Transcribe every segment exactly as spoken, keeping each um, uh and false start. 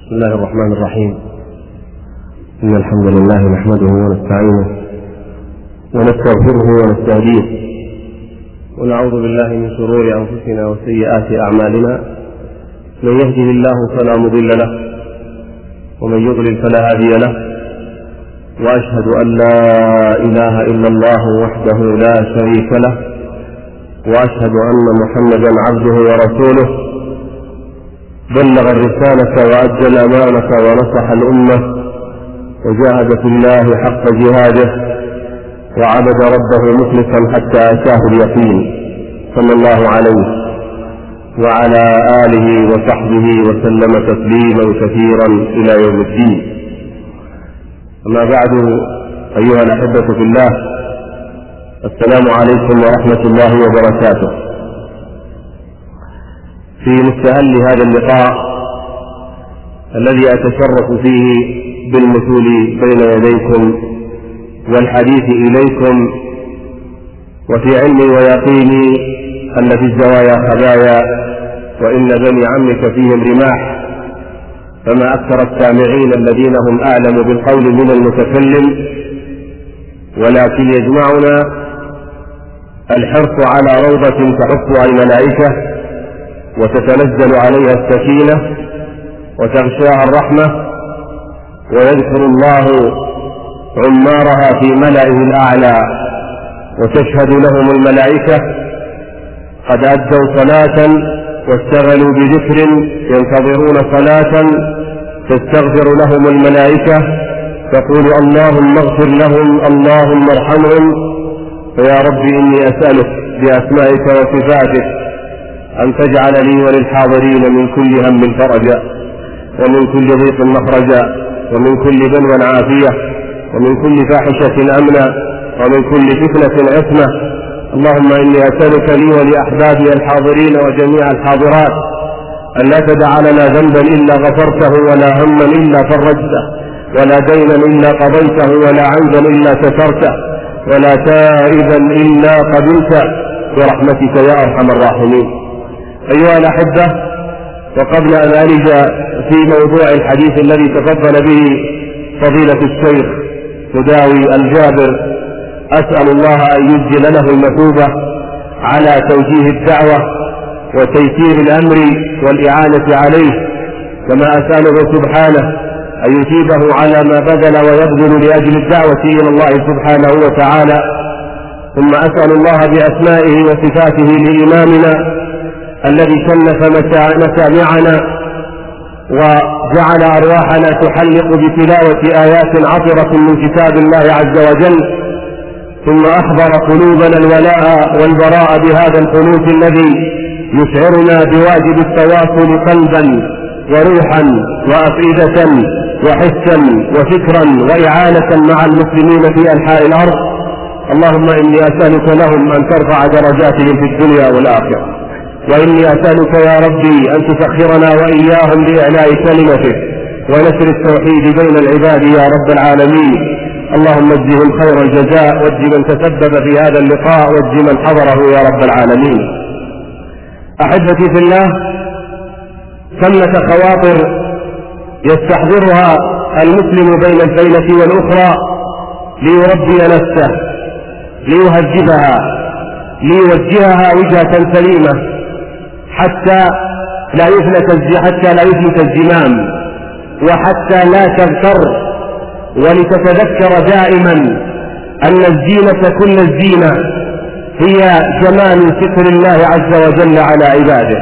بسم الله الرحمن الرحيم. إن الحمد لله نحمده ونستعينه ونستغفره ونستهديه ونعوذ بالله من شرور أنفسنا وسيئات أعمالنا. من يهده الله فلا مضل له ومن يضلل فلا هادي له، وأشهد أن لا إله إلا الله وحده لا شريك له، وأشهد أن محمدا عبده ورسوله بلغ الرسالة وأدى الأمانة ونصح الأمة وجاهد في الله حق جهاده وعبد ربه مخلصا حتى أتاه اليقين، صلى الله عليه وعلى آله وصحبه وسلم تسليما كثيرا إلى يوم الدين. أما بعد، أيها الأحبة في الله، السلام عليكم ورحمة الله وبركاته. في مستهل هذا اللقاء الذي أتشرف فيه بالمثول بين يديكم والحديث إليكم، وفي علمي ويقيني أن في الزوايا خبايا وإن بني عمك فيهم رماح، فما أكثر السامعين الذين هم أعلم بالقول من المتكلم، ولكن يجمعنا الحرص على روضة تحفها الملائكة وتتنزل عليها السكينة وتغشاها الرحمة، ويذكر الله عمارها في ملئه الأعلى وتشهد لهم الملائكة قد أدوا صلاة واشتغلوا بذكر ينتظرون صلاة تستغفر لهم الملائكة تقول اللهم اغفر لهم اللهم ارحمهم. فيا ربي إني أسألك بأسمائك وصفاتك أن تجعل لي وللحاضرين من كل هم فرجا، ومن كل ضيق مخرجا، ومن كل بلوى عافية، ومن كل فاحشة أمنا، ومن كل فتنة عصمة. اللهم إني أسألك لي ولأحبابي الحاضرين وجميع الحاضرات أن لا تدع لنا ذنبا إلا غفرته، ولا هما إلا فرجته، ولا دينا إلا قضيته، ولا عيبا إلا سترته، ولا تائبا إلا قبلته برحمتك يا أرحم الراحمين. أيها الأحبة، وقبل أن ألج في موضوع الحديث الذي تفضل به فضيلة الشيخ مداوي الجابر، أسأل الله أن يجزل له المثوبة على توجيه الدعوة وتيسير الأمر والإعانة عليه، كما أسأله سبحانه أن يثيبه على ما بذل ويبذل لأجل الدعوة إلى الله سبحانه وتعالى. ثم أسأل الله بأسمائه وصفاته لإمامنا الذي شنف مسامعنا وجعل أرواحنا تحلق بتلاوة آيات عطرة من كتاب الله عز وجل، ثم أحضر قلوبنا الولاء والبراء بهذا القنوت الذي يشعرنا بواجب التواصل قلبا وروحا وأفئدة وحسا وفكرا وإعانة مع المسلمين في أنحاء الأرض. اللهم إني أسألك لهم أن ترفع درجاتهم في الدنيا والآخرة، وإني أسألك يا ربي أن تسخرنا وإياهم لإعلاء كلمتك ونشر التوحيد بين العباد يا رب العالمين. اللهم اجزهم خير الجزاء، واجز من تسبب في هذا اللقاء، واجز من حضره يا رب العالمين. أحبتي في الله، ثمة خواطر يستحضرها المسلم بين الفينة والأخرى ليربي نفسه، ليهذبها، ليوجهها وجهة سليمة حتى لا يفلت حتى لا يفلت الزمام، وحتى لا تغتر، ولتتذكر دائما أن الزينة كل الزينة هي جمال ستر الله عز وجل على عباده.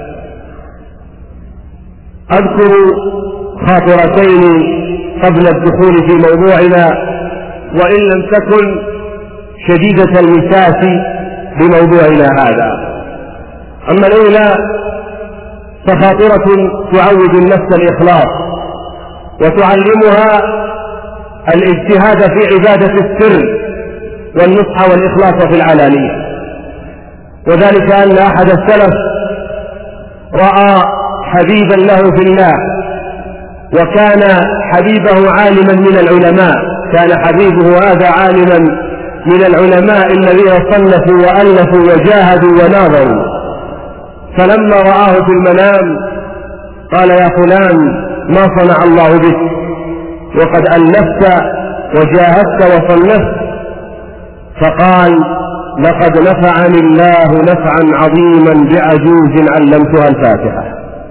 أذكر خاطرتين قبل الدخول في موضوعنا، وإن لم تكن شديدة المساس بموضوعنا هذا. أما الأولى فخاطرة تعود النفس الإخلاص وتعلمها الاجتهاد في عبادة السر والنصح والإخلاص في العلانية، وذلك أن أحد السلف رأى حبيبا له في الله، وكان حبيبه عالما من العلماء، كان حبيبه هذا عالما من العلماء الذين صنفوا وألفوا وجاهدوا وناظروا. فلما رآه في المنام قال يا فلان ما صنع الله بك، وقد ألفت وجاهدت وصنفت. فقال: لقد نفعني الله نفعا عظيما بعجوز علمتها الفاتحة.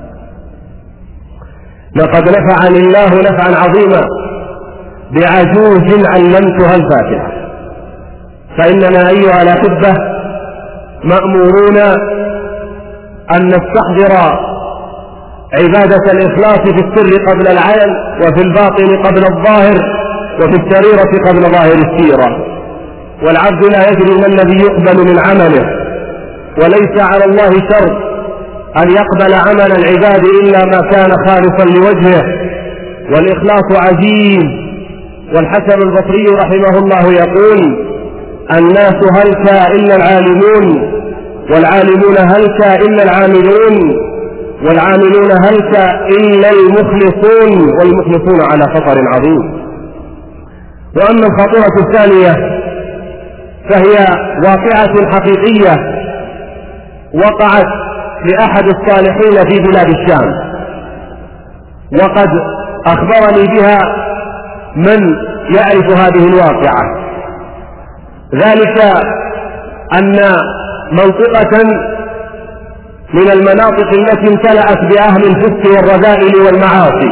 لقد نفعني الله نفعا عظيما بعجوز علمتها الفاتحة. فإننا أيها الأحبة مأمورون أن نستحضر عبادة الإخلاص في السر قبل العلن، وفي الباطن قبل الظاهر، وفي السريرة قبل ظاهر السيرة. والعبد لا يدري ما الذي يقبل من عمله، وليس على الله شرط أن يقبل عمل العباد إلا ما كان خالصا لوجهه، والإخلاص عزيز. والحسن البصري رحمه الله يقول: الناس هلك إلا العالمون، والعالمون هلك إلا العاملون، والعاملون هلك إلا المخلصون، والمخلصون على خطر عظيم. وأما الخطورة الثانية فهي واقعة حقيقية وقعت لأحد الصالحين في بلاد الشام، وقد أخبرني بها من يعرف هذه الواقعة. ذلك أن منطقة من المناطق التي امتلأت بأهل الفسق والرذائل والمعاصي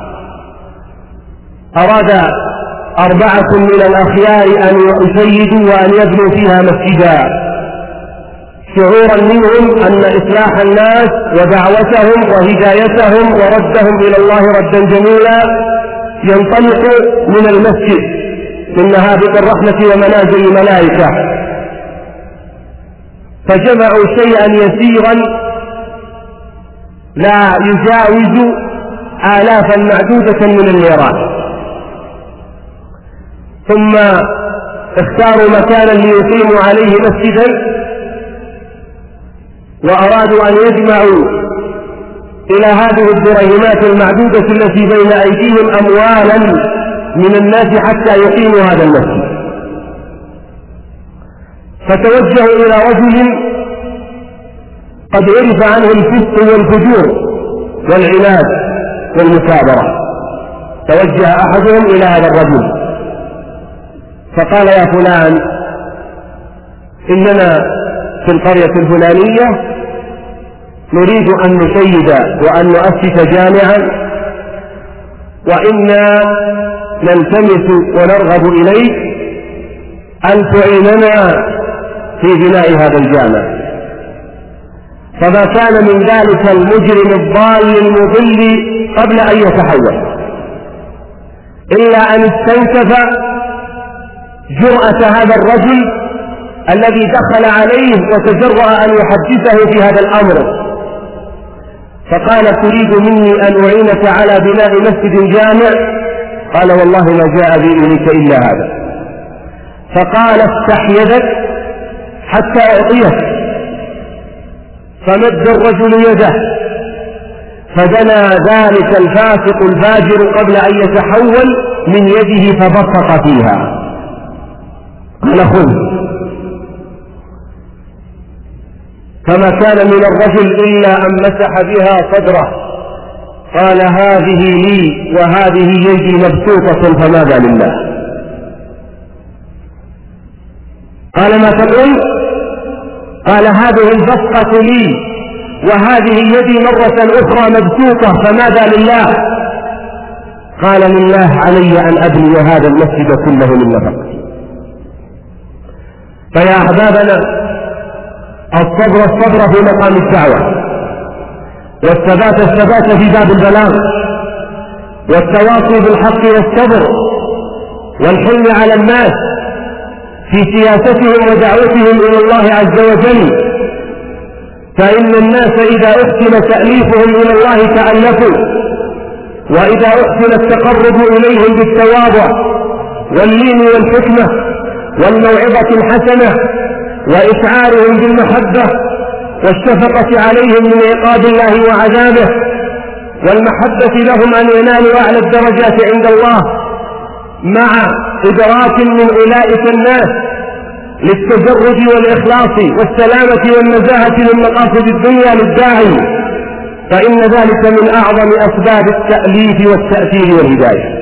أراد أربعة من الأخيار أن يشيدوا وأن يبنوا فيها مسجدا، شعورا منهم أن إصلاح الناس ودعوتهم وهدايتهم وردهم إلى الله ردا جميلا ينطلق من المسجد، من نهابط الرحمة ومنازل الملائكة. فجمعوا شيئا يسيرا لا يجاوز آلافا معدودة من الميراث، ثم اختاروا مكانا ليقيموا عليه مسجدا، وأرادوا أن يجمعوا إلى هذه الدرهمات المعدودة التي بين أيديهم أموالا من الناس حتى يقيموا هذا المسجد. فتوجهوا إلى رجل قد عرف عنه الفسق والفجور والعناد والمكابرة. توجه أحدهم إلى هذا الرجل فقال: يا فلان، إننا في القرية الفلانية نريد أن نشيد وأن نؤسس جامعا، وإنا نلتمس ونرغب إليك أن تعيننا في بناء هذا الجامع. فما كان من ذلك المجرم الضال المضل قبل أن يتحول إلا أن استنكف جرأة هذا الرجل الذي دخل عليه وتجرأ أن يحدثه في هذا الأمر، فقال: تريد مني أن أعينك على بناء مسجد جامع؟ قال: والله ما جاء بي إليك إلا هذا. فقال: افتح يدك حتى أعطيك. فمد الرجل يده فدنا ذلك الفاسق الفاجر قبل أن يتحول من يده فبصق فيها. قال: خذ. فما كان من الرجل إلا أن مسح بها صدره. قال: هذه لي وهذه يدي مبسوطة فماذا لله؟ قال: ما تقول؟ قال: هذه البصقة لي وهذه يدي مرة أخرى مبسوطة فماذا لله؟ قال: لله علي أن أبني هذا المسجد كله من نفقتي. فيا أحبابنا، الصبر الصبر في مقام الدعوة، والثبات الثبات في باب البلاغ، والتواصي بالحق والصبر، والحلم على الناس في سياستهم ودعوتهم إلى الله عز وجل. فإن الناس إذا أحسن تأليفهم إلى الله تألفوا، وإذا أحسن التقرب إليهم بالتواضع واللين والحكمة والموعظة الحسنة وإشعارهم بالمحبة والشفقة عليهم من عقاب الله وعذابه، والمحبة لهم أن ينالوا أعلى الدرجات عند الله، مع إدراك من أولئك الناس للتجرد والإخلاص والسلامة والنزاهة من مقاصد الدنيا للداعي، فإن ذلك من أعظم أسباب التأليف والتأثير والهداية.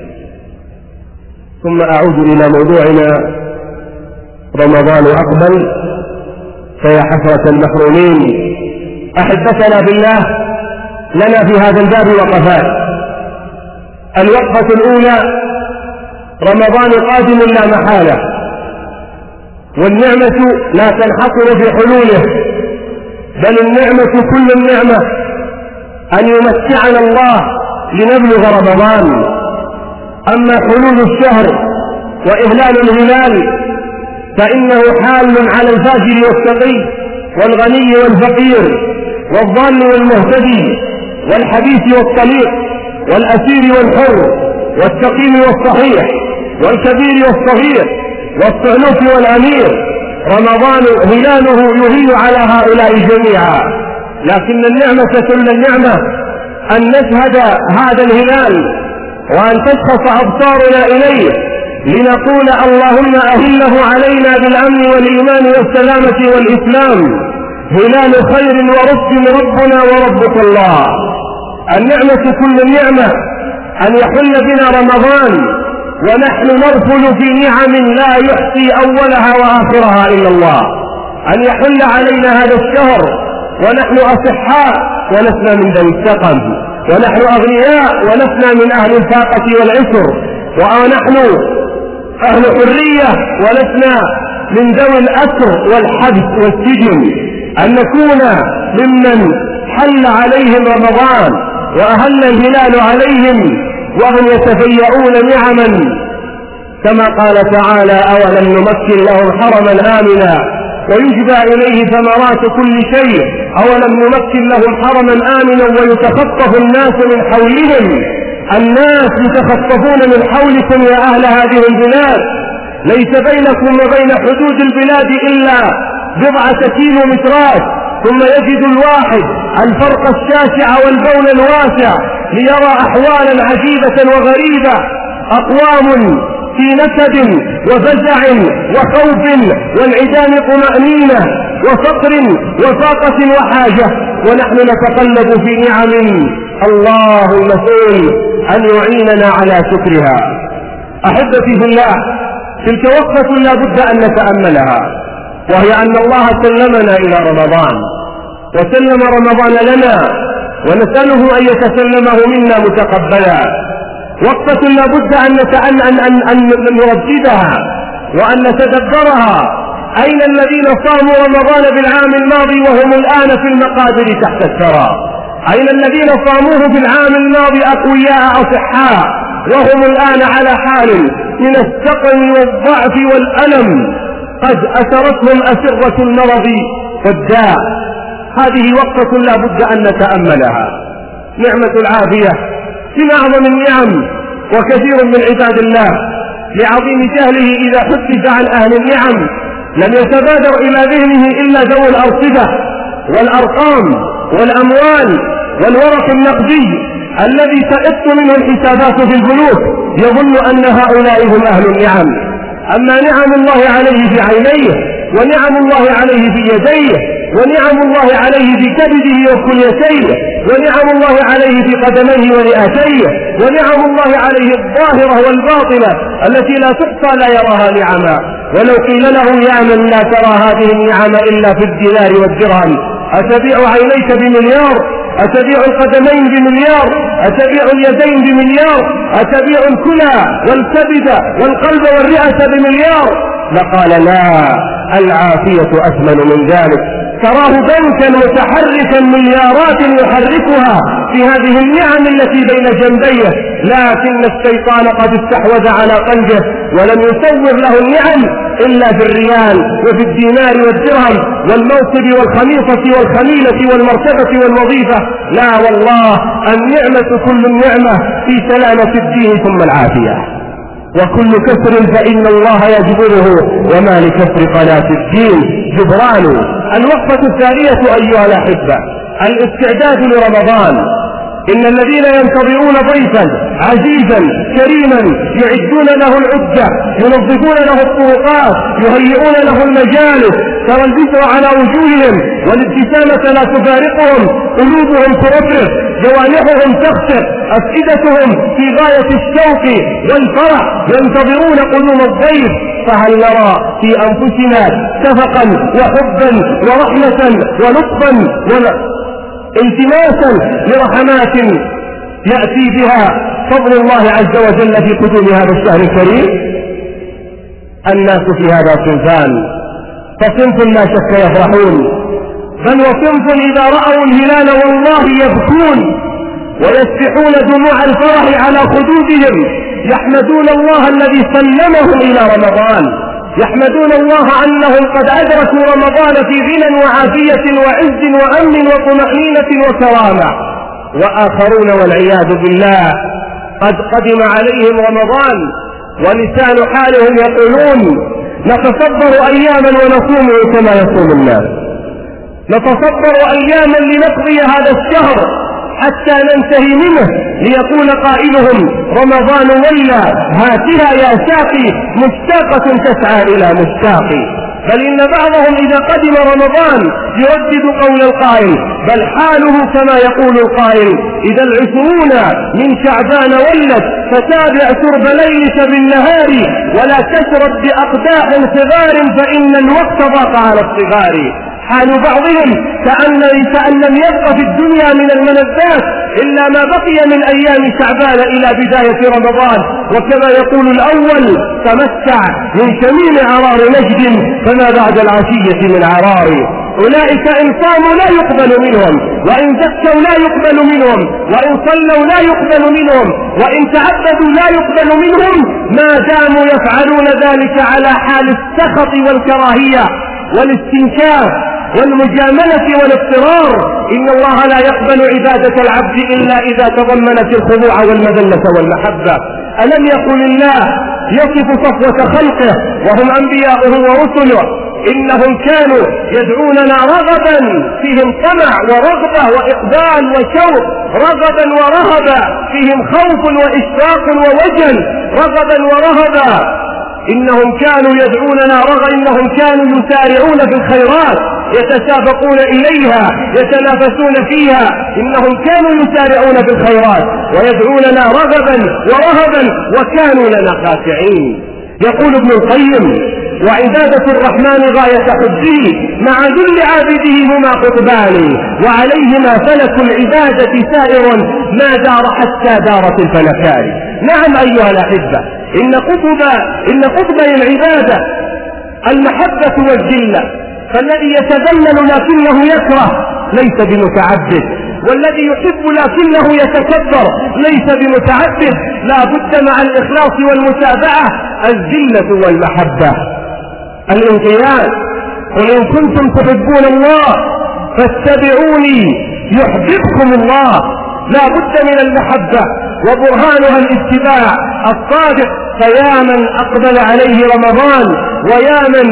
ثم أعود إلى موضوعنا: رمضان أقبل فيا حسرة المحرومين. أحبتنا بالله، لنا في هذا الباب وقفات. الوقفة الأولى: رمضان قادم لا محالة، والنعمة لا تنحصر في حلوله، بل النعمة كل النعمة أن يمتعنا الله لنبلغ رمضان. أما حلول الشهر وإهلال الهلال فإنه حال على الفاجر والتقي والغني والفقير والضال والمهتدي والحديث والطليق والأسير والحر والسقيم والصحيح والكبير والصغير والصعلوك والأمير. رمضان هلاله يهيل على هؤلاء جميعا، لكن النعمة كل النعمة أن نشهد هذا الهلال وأن تشخص أبصارنا إليه لنقول: اللهم أهله علينا بالأمن والإيمان والسلامة والإسلام، هلال خير ورشد ربنا وربك الله. النعمة كل النعمة أن يحل بنا رمضان ونحن نرفل في نعم لا يحصي أولها وآخرها إلا الله، أن يحل علينا هذا الشهر ونحن أصحاء ولسنا من ذوي السقم، ونحن أغنياء ولسنا من أهل الفاقة والعسر، ونحن أهل حرية ولسنا من ذوي الأسر والحبس والسجن، أن نكون ممن حل عليهم رمضان وأهل الهلال عليهم وهم يتفيئون نعما، كما قال تعالى: أولم نمكن لهم حرما آمنا ويجبى إليه ثمرات كل شيء، أولم نمكن لهم حرما آمنا ويتخطف الناس من حولهم. الناس يتخطفون من حولكم يا أهل هذه البلاد، ليس بينكم وبين حدود البلاد إلا بضعة كيلومترات، ثم يجد الواحد الفرق الشاسع والبون الواسع ليرى أحوالا عجيبة وغريبة، أقوام في نكد وفزع وخوف وانعدام طمأنينة وفقر وفاقة وحاجة، ونحن نتقلب في نعم الله المسؤول أن يعيننا على شكرها. أحبتي في الله، تلك وقفة لا بد أن نتأملها، وهي أن الله سلمنا إلى رمضان وسلم رمضان لنا، ونسأله أن يتسلمه منا متقبلا. وقفة لا بد أن, أن, أن, أن نرددها وأن نتدبرها. أين الذين صاموا رمضان بالعام الماضي وهم الآن في المقابر تحت الثرى؟ أين الذين صاموه بالعام الماضي أقوياء أصحاء وهم الآن على حال من السقم والضعف والألم قد أسرتهم أسرة المرض والداء؟ هذه وقفة لا بد أن نتأملها. نعمة العافية من أعظم النعم، وكثير من عباد الله لعظيم جهله إذا حدث عن أهل النعم لم يتبادر إلى ذهنه إلا ذوي الأرصدة والأرقام والأموال والورق النقدي الذي تئط منه الحسابات في البنوك، يظن أن هؤلاء هم أهل النعم. أما نعم الله عليه في عينيه، ونعم الله عليه في يديه، ونعم الله عليه في كبده وكليتيه، ونعم الله عليه في قدميه ورئتيه، ونعم الله عليه الظاهرة والباطنة التي لا تحصى لا يراها نعما. ولو قيل له يا من لا ترى هذه النعم إلا في الدينار والدرهم، أتبيع عينيك بمليار؟ أتبيع القدمين بمليار؟ أتبيع اليدين بمليار؟ أتبيع الكلى والكبد والقلب والرئة بمليار؟ لقال لا، العافية أثمن من ذلك. تراه بنكا متحركا مليارات يحركها في هذه النعم التي بين جنبيه، لكن الشيطان قد استحوذ على قلبه ولم يصور له النعم إلا في الريال وفي الدينار والدرهم والموكب والخميصة والخميلة والمرتبة والوظيفة. لا والله، النعمة كل النعمة في سلامة الدين ثم العافية، وكل كسر فإن الله يجبره، وما لكسر قناة الدين جبران. الوقفة الثانية أيها الأحبة، الاستعداد لرمضان. إن الذين ينتظرون ضيفا عزيزا كريما يعدون له العدة، ينظفون له الطرقات، يهيئون له المجالس، ترى البشر على وجوههم والابتسامة لا تفارقهم، قلوبهم ترفرف، جوانحهم تخشع، أفئدتهم في غاية الشوق والفرح، ينتظرون قدوم الضيف. فهل نرى في أنفسنا شفقا وحبا ورحمة ولطفا والتماسا لرحمات يأتي بها فضل الله عز وجل في قدوم هذا الشهر الكريم؟ الناس في هذا صنفان، فصنف لا شك يفرحون، بل وصنف إذا رأوا الهلال والله يبكون ويسفحون دموع الفرح على خدودهم، يحمدون الله الذي سلمهم إلى رمضان، يحمدون الله أنهم قد أدركوا رمضان في غنى وعافية وعز وأمن وطمأنينة وكرامة. وآخرون والعياذ بالله قد قدم عليهم رمضان ولسان حالهم يقولون نتصبر أياما ونصوم كما يصوم الناس، نتصبر أياما لنقضي هذا الشهر حتى ننتهي منه، ليقول قائلهم رمضان ولا هاتها يا ساقي مشتاقة تسعى إلى مشتاقي. بل إن بعضهم إذا قدم رمضان يردد قول القائل، بل حاله كما يقول القائل إذا العشرون من شعبان ولت فتابع شرب ليلك بالنهار ولا تشرب بأقداح صغار فإن الوقت ضاق على الصغار. حال بعضهم كأن كأن لم يبق في الدنيا من الملذات إلا ما بقي من أيام شعبان إلى بداية رمضان، وكما يقول الأول تمتع من شميل عرار نجد فما بعد العشية من عرار. أولئك إن صاموا لا يقبل منهم، وإن زكوا لا يقبل منهم، وإن صلوا لا يقبل منهم، وإن تعبدوا لا يقبل منهم، ما داموا يفعلون ذلك على حال السخط والكراهية والاستنكاف والمجاملة والاضطرار. إن الله لا يقبل عبادة العبد إلا إذا تضمنت الخضوع والمذلة والمحبة. ألم يقل الله يصف صفوة خلقه وهم أنبياؤه ورسله إنهم كانوا يدعوننا رغبا، فيهم طمع ورغبة وإقبال وشوق، رغبا ورهبا، فيهم خوف وإشفاق ووجل، رغبا ورهبا. إنهم كانوا يدعوننا رغبا، إنهم كانوا يسارعون في الخيرات يتسابقون إليها يتنافسون فيها، إنهم كانوا يسارعون في الخيرات ويدعوننا رغبا ورهبا وكانوا لنا خاشعين. يقول ابن القيم وعبادة الرحمن غاية حبه مع ذل عابده هما قطبان وعليهما فلك العبادة سائر ما دار حتى دارت الفلكان. نعم أيها الأحبة، إن قطب إن قطبي العبادة المحبة والذلة، فالذي يتذلل لكنه يكره ليس بمتعبد، والذي يحب لكنه يتكبر ليس بمتعبد. لا بد مع الإخلاص والمتابعة الذلة والمحبة، الانقياد. قل إن كنتم تحبون الله فاتبعوني يحببكم الله. لا بد من المحبة وبرهانها الاتباع الصادق. فيا من أقبل عليه رمضان ويا من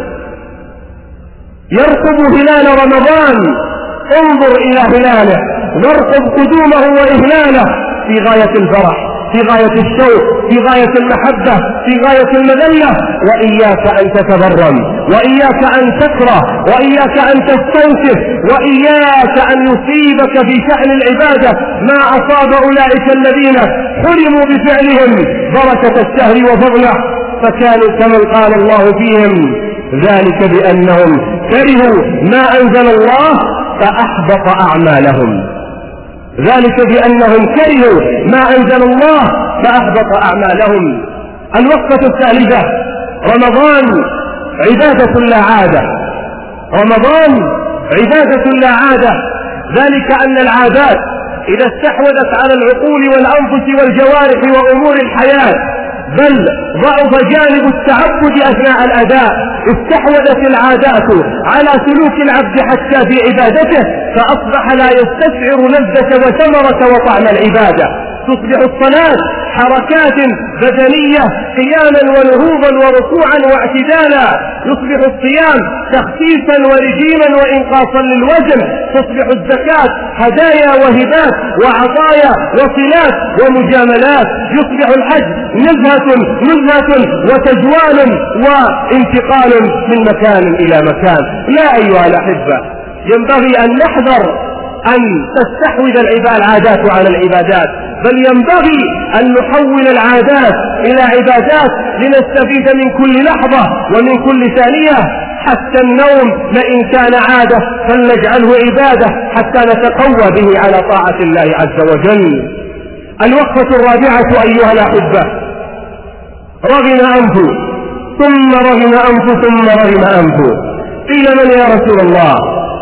يرقب هلال رمضان انظر إلى هلاله وارقب قدومه وإهلاله في غاية الفرح، في غاية الشوق، في غاية المحبة، في غاية المذلة. وإياك أن تتبرم، وإياك أن تكره، وإياك أن تستنكف، وإياك أن يصيبك في شأن العبادة ما أصاب أولئك الذين حرموا بفعلهم بركة الشهر وفضله، فكانوا كمن قال الله فيهم ذلك بأنهم كرهوا ما أنزل الله فأحبط أعمالهم. ذلك بأنهم كرهوا ما أنزل الله فأحبط أعمالهم. الوقفة الثالثة رمضان عبادة لا عادة. رمضان عبادة لا عادة، ذلك أن العادات إذا استحوذت على العقول والأنفس والجوارح وأمور الحياة بل ضعف جانب التعبد أثناء الأداء، استحوذت العادات على سلوك العبد حتى في عبادته فأصبح لا يستشعر لذة وثمرة وطعم العبادة. تصبح الصلاة حركات بدنية قياما ونهوضا وركوعا واعتدالا، يصبح الصيام تخسيسا ورجيما وإنقاصا للوزن، تصبح الزكاة هدايا وهبات وعطايا وصلات ومجاملات، يصبح الحج نزهة نزهة وتجوال وانتقال من مكان إلى مكان. لا أيها الأحبة، ينبغي أن نحذر أن تستحوذ العادات على العبادات، بل ينبغي أن نحول العادات إلى عبادات لنستفيد من كل لحظة ومن كل ثانية. حتى النوم فإن كان عادة فلنجعله عبادة حتى نتقوى به على طاعة الله عز وجل. الوقفة الرابعة أيها الأحبة، رغم أنفه ثم رغم أنفه ثم رغم أنفه. قيل من يا رسول الله؟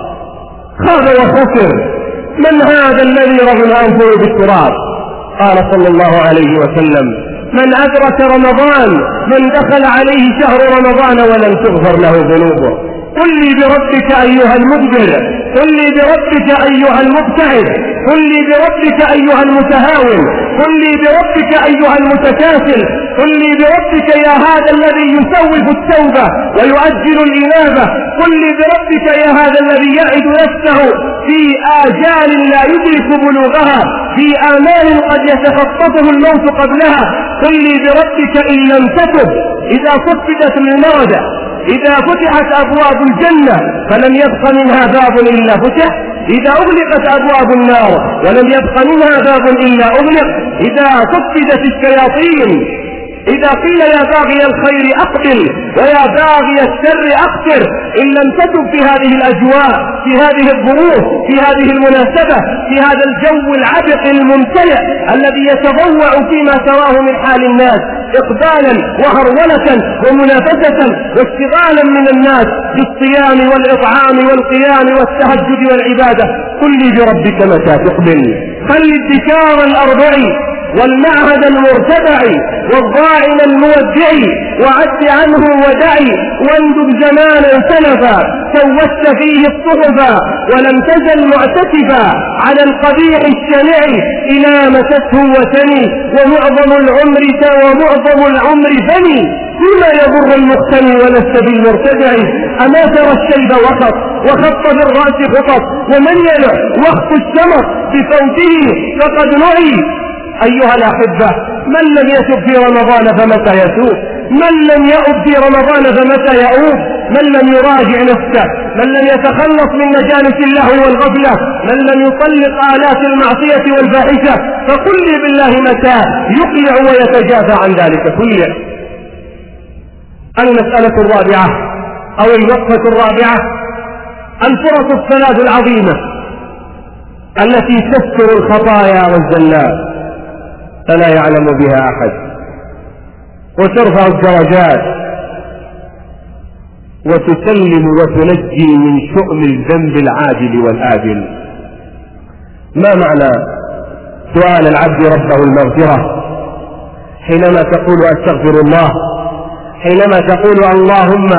خاب وخسر، من هذا الذي رغم أنفه بالتراب؟ قال صلى الله عليه وسلم: من أدرك رمضان، من دخل عليه شهر رمضان ولم تغفر له ذنوبه. قل لي بربك أيها المدبر، قل لي بربك أيها المبتعد، قل لي بربك أيها المتهاون، قل لي بربك أيها المتكاسل، قل لي بربك يا هذا الذي يسوف التوبة ويؤجل الإنابة، قل لي بربك يا هذا الذي يعد نفسه في آجال لا يدرك بلوغها، في آمال قد يتخطفه الموت قبلها. قل لي بربك إن لم تتب، إذا صفدت المردة، إذا فتحت أبواب الجنة فلم يبق منها باب إلا فتح، إذا أغلقت أبواب النار ولم يبق منها باب إلا أغلق، إذا صفدت الشياطين، إذا قيل يا باغي الخير أقبل ويا باغي الشر أقصر، إن لم تتب في هذه الأجواء، في هذه الظروف، في هذه المناسبة، في هذا الجو العبق الممتلئ الذي يتضوع فيما تراه من حال الناس إقبالا وهرولة ومنافسة واشتغالا من الناس بالصيام والإطعام والقيام والتهجد والعبادة. قل لي بربك متى تقبل؟ خل الذكار الأربع والمعهد المرتفع والضاعن المودع، وعد عنه ودعي، واندب زمانا سلفا سوست فيه الصحفا، ولم تزل معتكفا على القبيح الشنع إلى مسته وثني، ومعظم العمر ومعظم العمر فني، فيما يضر المقتني ولست بالمرتدع. أما ترى الشيب وخط وخط بالرأس خطط، ومن يلع وقت الشمر بفوته فقد نعي. أيها الأحبة، من لم يتب في رمضان فمتى يتوب؟ من لم يؤب في رمضان فمتى يؤوب؟ من لم يراجع نفسه، من لم يتخلص من مجالس اللهو والغفلة، من لم يطلق آلات المعصية والفاحشة، فقل لي بالله متى يقلع ويتجافى عن ذلك كله. المسألة الرابعة أو الوقفة الرابعة، الفرص الثلاث العظيمة التي تستر الخطايا والزلات فلا يعلم بها أحد، وترفع الدرجات وتسلم وتنجي من شؤم الذنب العاجل والآجل. ما معنى سؤال العبد ربه المغفرة حينما تقول أستغفر الله، حينما تقول اللهم،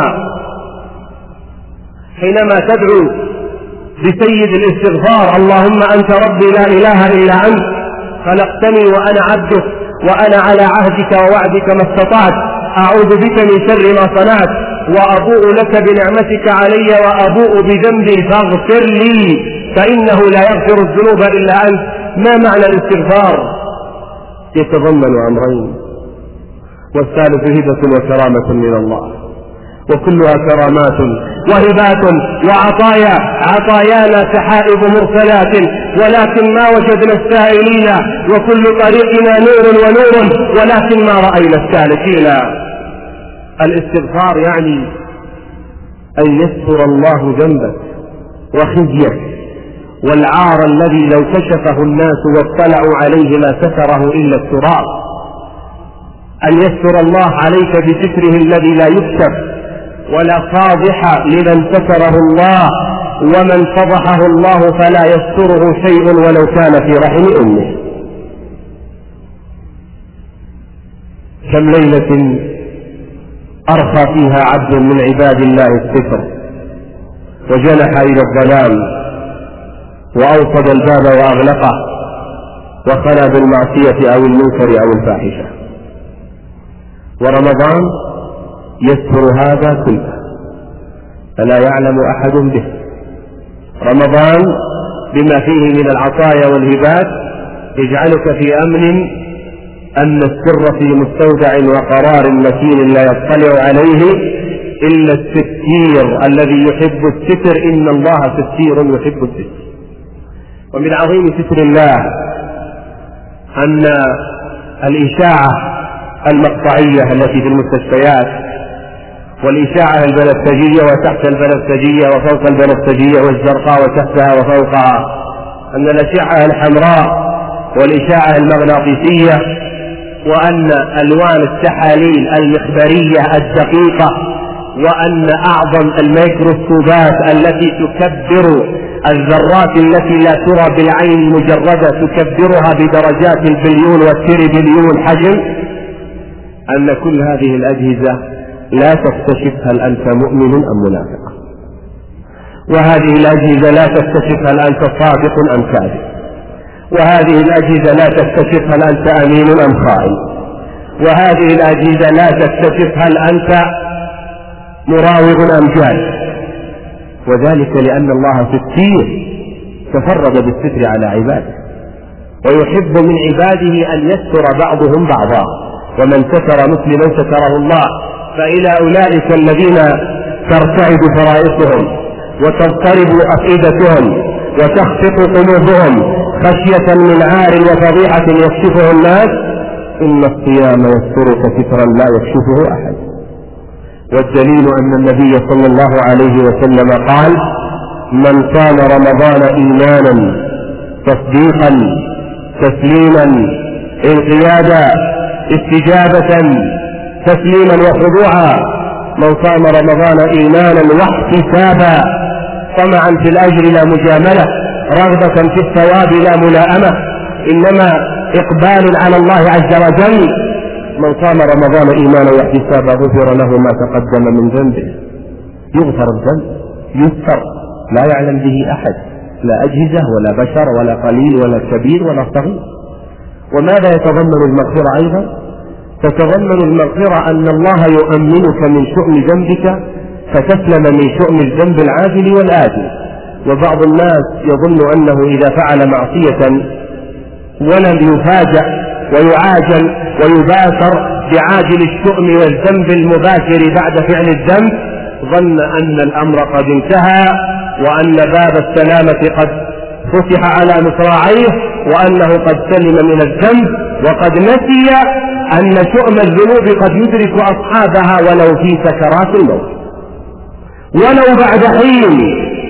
حينما تدعو بسيد الاستغفار اللهم أنت ربي لا إله إلا أنت خلقتني وأنا عبدك وأنا على عهدك ووعدك ما استطعت، أعوذ بك من شر ما صنعت، وأبوء لك بنعمتك علي وأبوء بذنبي فاغفر لي فإنه لا يغفر الذنوب إلا أنت. ما معنى الاستغفار؟ يتضمن أمرين، والثالث هبة وكرامة من الله، وكلها كرامات وهبات وعطايا، عطايانا سحائب مرسلات ولكن ما وجدنا السائلين، وكل طريقنا نور ونور ولكن ما رأينا السالكين. الاستغفار يعني أن يستر الله ذنبك وخزيك والعار الذي لو كشفه الناس واطلعوا عليه ما ستره إلا التراب، أن يستر الله عليك بستره الذي لا يكشف ولا فاضح لمن ستره الله، ومن فضحه الله فلا يستره شيء ولو كان في رحم أمه. كم ليلة أرخى فيها عبد من عباد الله الستر وجنح إلى الظلام وأوصد الباب وأغلقه وخلا بالمعصية أو المنكر أو الفاحشة. ورمضان يستر هذا كله فلا يعلم أحد به. رمضان بما فيه من العطايا والهبات يجعلك في أمن أن السر في مستودع وقرار مكين لا يطلع عليه إلا الستير الذي يحب الستر، إن الله ستير يحب الستر. ومن عظيم ستر الله أن الإشاعة المقطعية التي في المستشفيات والإشاعة البنفسجية وتحت البنفسجية وفوق البنفسجية والزرقاء وتحتها وفوقها، أن الأشعة الحمراء والإشاعة المغناطيسية وأن ألوان التحاليل المخبرية الدقيقة وأن أعظم الميكروسكوبات التي تكبر الذرات التي لا ترى بالعين المجردة تكبرها بدرجات البليون والتريبليون حجم، أن كل هذه الأجهزة لا تكتشف هل أنت مؤمن أم منافق، وهذه الأجهزة لا تكتشف هل أنت صادق أم كاذب، وهذه الأجهزة لا تكتشف هل أنت أمين أم خائن، وهذه الأجهزة لا تكتشف هل أنت مراوغ أم جاد. وذلك لأن الله ستير تفرد بالستر على عباده، ويحب من عباده أن يستر بعضهم بعضا، ومن ستر مسلما ستره الله. فإلى أولئك الذين ترتعد فرائصهم وتضطرب أفئدتهم وتخفق قلوبهم خشية من عار وفضيحة يكشفه الناس، إن الصيام يسترك سترا لا يكشفه أحد. والدليل أن النبي صلى الله عليه وسلم قال: من صام رمضان إيمانا تصديقا تسليما انقيادا استجابة تسليما وخضوعا، من صام رمضان إيمانا واحتسابا طمعا في الأجر لا مجاملة، رغبة في الثواب لا ملائمة، إنما إقبال على الله عز وجل، من صام رمضان إيمانا واحتسابا غفر له ما تقدم من ذنبه. يغفر الذنب يستر لا يعلم به أحد، لا أجهزة ولا بشر ولا قليل ولا كبير ولا صغير. وماذا يتضمن المغفرة أيضا؟ تتضمن المغفرة أن الله يؤمنك من شؤم ذنبك فتسلم من شؤم الذنب العاجل والآجل. وبعض الناس يظن أنه إذا فعل معصية ولم يفاجأ ويعاجل ويباشر بعاجل الشؤم والذنب المباشر بعد فعل الذنب، ظن أن الأمر قد انتهى وأن باب السلامة قد فتح على مصراعيه وأنه قد سلم من الذنب، وقد نسي أن شؤم الذنوب قد يدرك أصحابها ولو في سكرات الموت ولو بعد حين.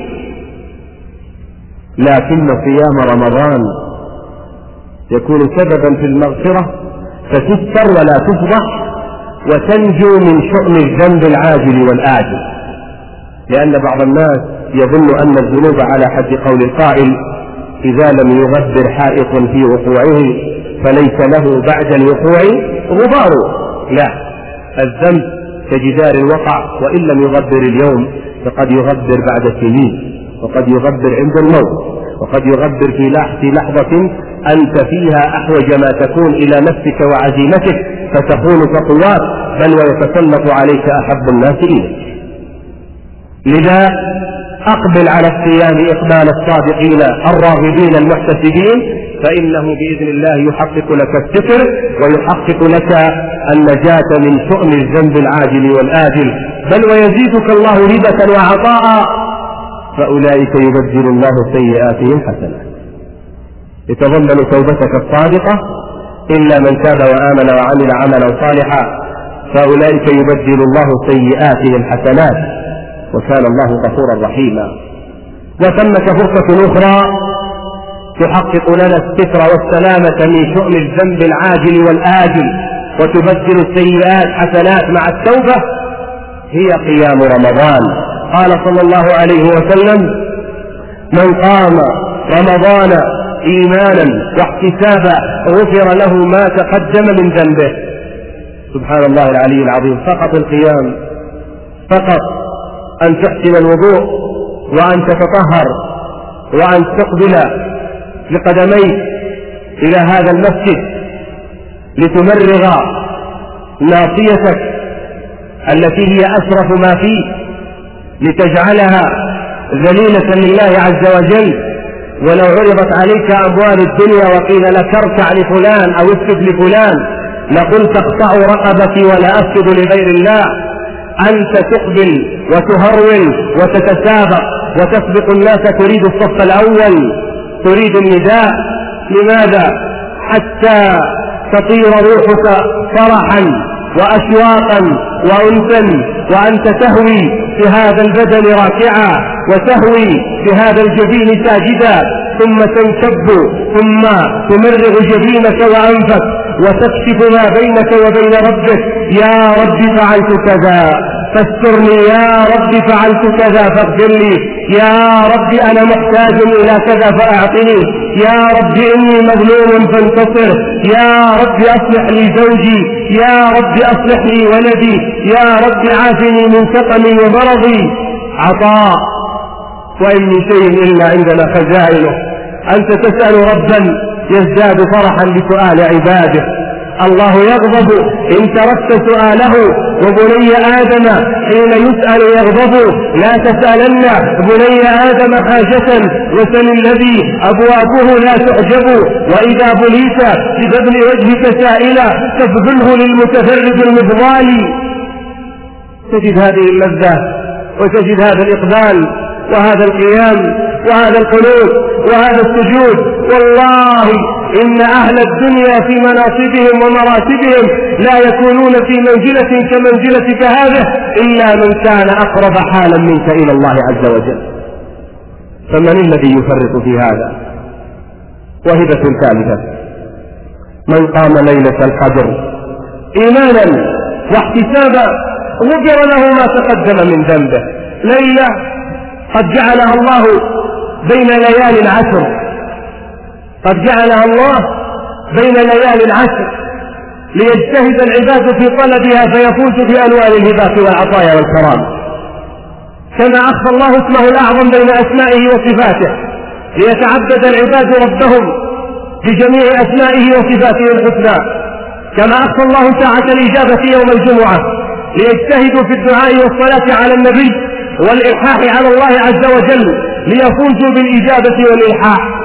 لكن صيام رمضان يكون سببا في المغفرة فتستر ولا تفضح وتنجو من شؤم الذنب العاجل والآجل. لأن بعض الناس يظن أن الذنوب على حد قول القائل: إذا لم يغبر حائط في وقوعه فليس له بعد الوقوع غبار. لا، الذنب كجدار وقع وإن لم يغبر اليوم فقد يغبر بعد سنين، وقد يغبر عند الموت، وقد يغبر في لحظة أنت فيها أحوج ما تكون إلى نفسك وعزيمتك فتخون تقواك، بل ويتسلط عليك أحب الناس إليك. لذا أقبل على الصيام إقبال الصادقين الراغبين المحتسبين، فإنه بإذن الله يحقق لك الستر ويحقق لك النجاة من شؤم الذنب العاجل والآجل، بل ويزيدك الله هبة وعطاء. فأولئك يبدل الله سيئاتهم حسنات. يتضمن توبتك الصادقة إلا من تاب وآمن وعمل عملا صالحا، فأولئك يبدل الله سيئاتهم حسنات، وكان الله غفورا رحيما. وثمة فرصة أخرى تحقق لنا الستر والسلامة من شؤم الذنب العاجل والآجل وتبدل السيئات حسنات مع التوبة، هي قيام رمضان. قال صلى الله عليه وسلم: من قام رمضان إيمانا واحتسابا غفر له ما تقدم من ذنبه. سبحان الله العلي العظيم. فقط القيام، فقط أن تحسن الوضوء وأن تتطهر وأن تقبل لقدميك إلى هذا المسجد لتمرغ ناصيتك التي هي أشرف ما فيه، لتجعلها ذليلة لله عز وجل. ولو عرضت عليك أموال الدنيا وقيل لك اركع لفلان أو اسجد لفلان لقلت اقطع رقبتي ولا أسجد لغير الله. أنت تقبل وتهرول وتتسابق وتسبق الناس، تريد الصف الأول، تريد النداء. لماذا؟ حتى تطير روحك فرحا وأشواقا وأنسا وأنت تهوي في هذا البدن راكعا وتهوي في هذا الجبين ساجدا، ثم تنكب ثم تمرغ جبينك وأنفك وتكشف ما بينك وبين ربك. يا رب فعلت كذا فاسترني، يا رب فعلت كذا فاغفر لي، يا رب أنا محتاج إلى كذا فأعطني، يا رب إني مظلوم فانتصر، يا رب أصلح لي زوجي، يا رب أصلح لي ولدي، يا رب عافني من سقمي ومرضي. عطاء، وإن من شيء إلا عندنا خزائنه. أنت تسأل ربا يزداد فرحا بسؤال عباده. الله يغضب إن تركت سؤاله، وبني آدم حين يسأل يغضب. لا تسألن بني آدم حاجة وسل الذي أبوابه لا تعجب، وإذا بليت ببذل وجهك سائلا تبذله للمتفرد المفضال. تجد هذه اللذة وتجد هذا الإقبال وهذا القيام وهذا القنوت وهذا السجود. والله إن أهل الدنيا في مناصبهم ومراتبهم لا يكونون في منزلة كمنزلتك هذه إلا من كان أقرب حالا منك إلى الله عز وجل. فمن الذي يفرط في هذا؟ وهبة ثالثة: من قام ليلة القدر إيمانا واحتسابا غفر له ما تقدم من ذنبه. ليلة قد جعلها الله بين ليالي العشر، قد جعلها الله بين ليالي العشر ليجتهد العباد في طلبها فيفوز بأنوار الهبات والعطايا والكرام. كما أخفى الله اسمه الأعظم بين أسمائه وصفاته ليتعبد العباد ربهم بجميع أسمائه وصفاته الحسنى. كما أخفى الله ساعة الإجابة يوم الجمعة ليجتهدوا في الدعاء والصلاة على النبي والإلحاح على الله عز وجل ليفوزوا بالإجابة والإلحاح.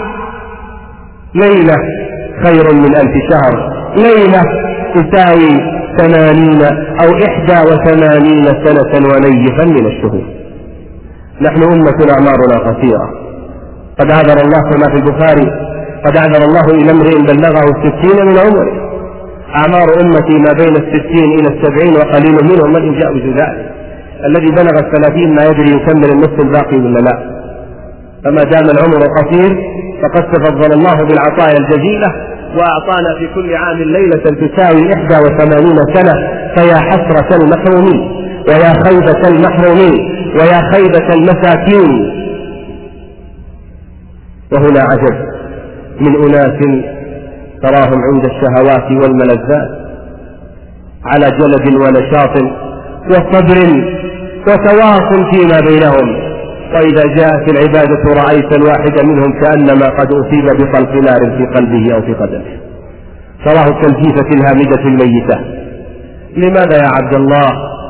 ليلة خير من ألف شهر، ليلة تساوي ثمانين أو إحدى وثمانين سنة ونيفا من الشهور. نحن أمة أعمارنا قصيرة، قد أعذر الله كما في البخاري: قد أعذر الله إلى امرئ بلغه الستين من عمره. أعمار أمتي ما بين الستين إلى السبعين، وقليل منهم من يجاوز ذلك. الذي بلغ الثلاثين ما يدري يكمل النصف الباقي ولا لا. فما دام العمر قصير فقد تفضل الله بالعطايا الجزيلة وأعطانا في كل عام ليلة تساوي إحدى وثمانين سنة. فيا حسرة المحرومين ويا خيبة المحرومين ويا خيبة المساكين. وهنا عجب من أناس تراهم عند الشهوات والملذات على جلد ونشاط وصبر وتواصل فيما بينهم، وإذا جاءت العبادة رأيت الواحد منهم كأنما قد أصيب بطلق نار في قلبه أو في قدمه، تراه كالجيفة الهامدة الميتة. لماذا يا عبد الله؟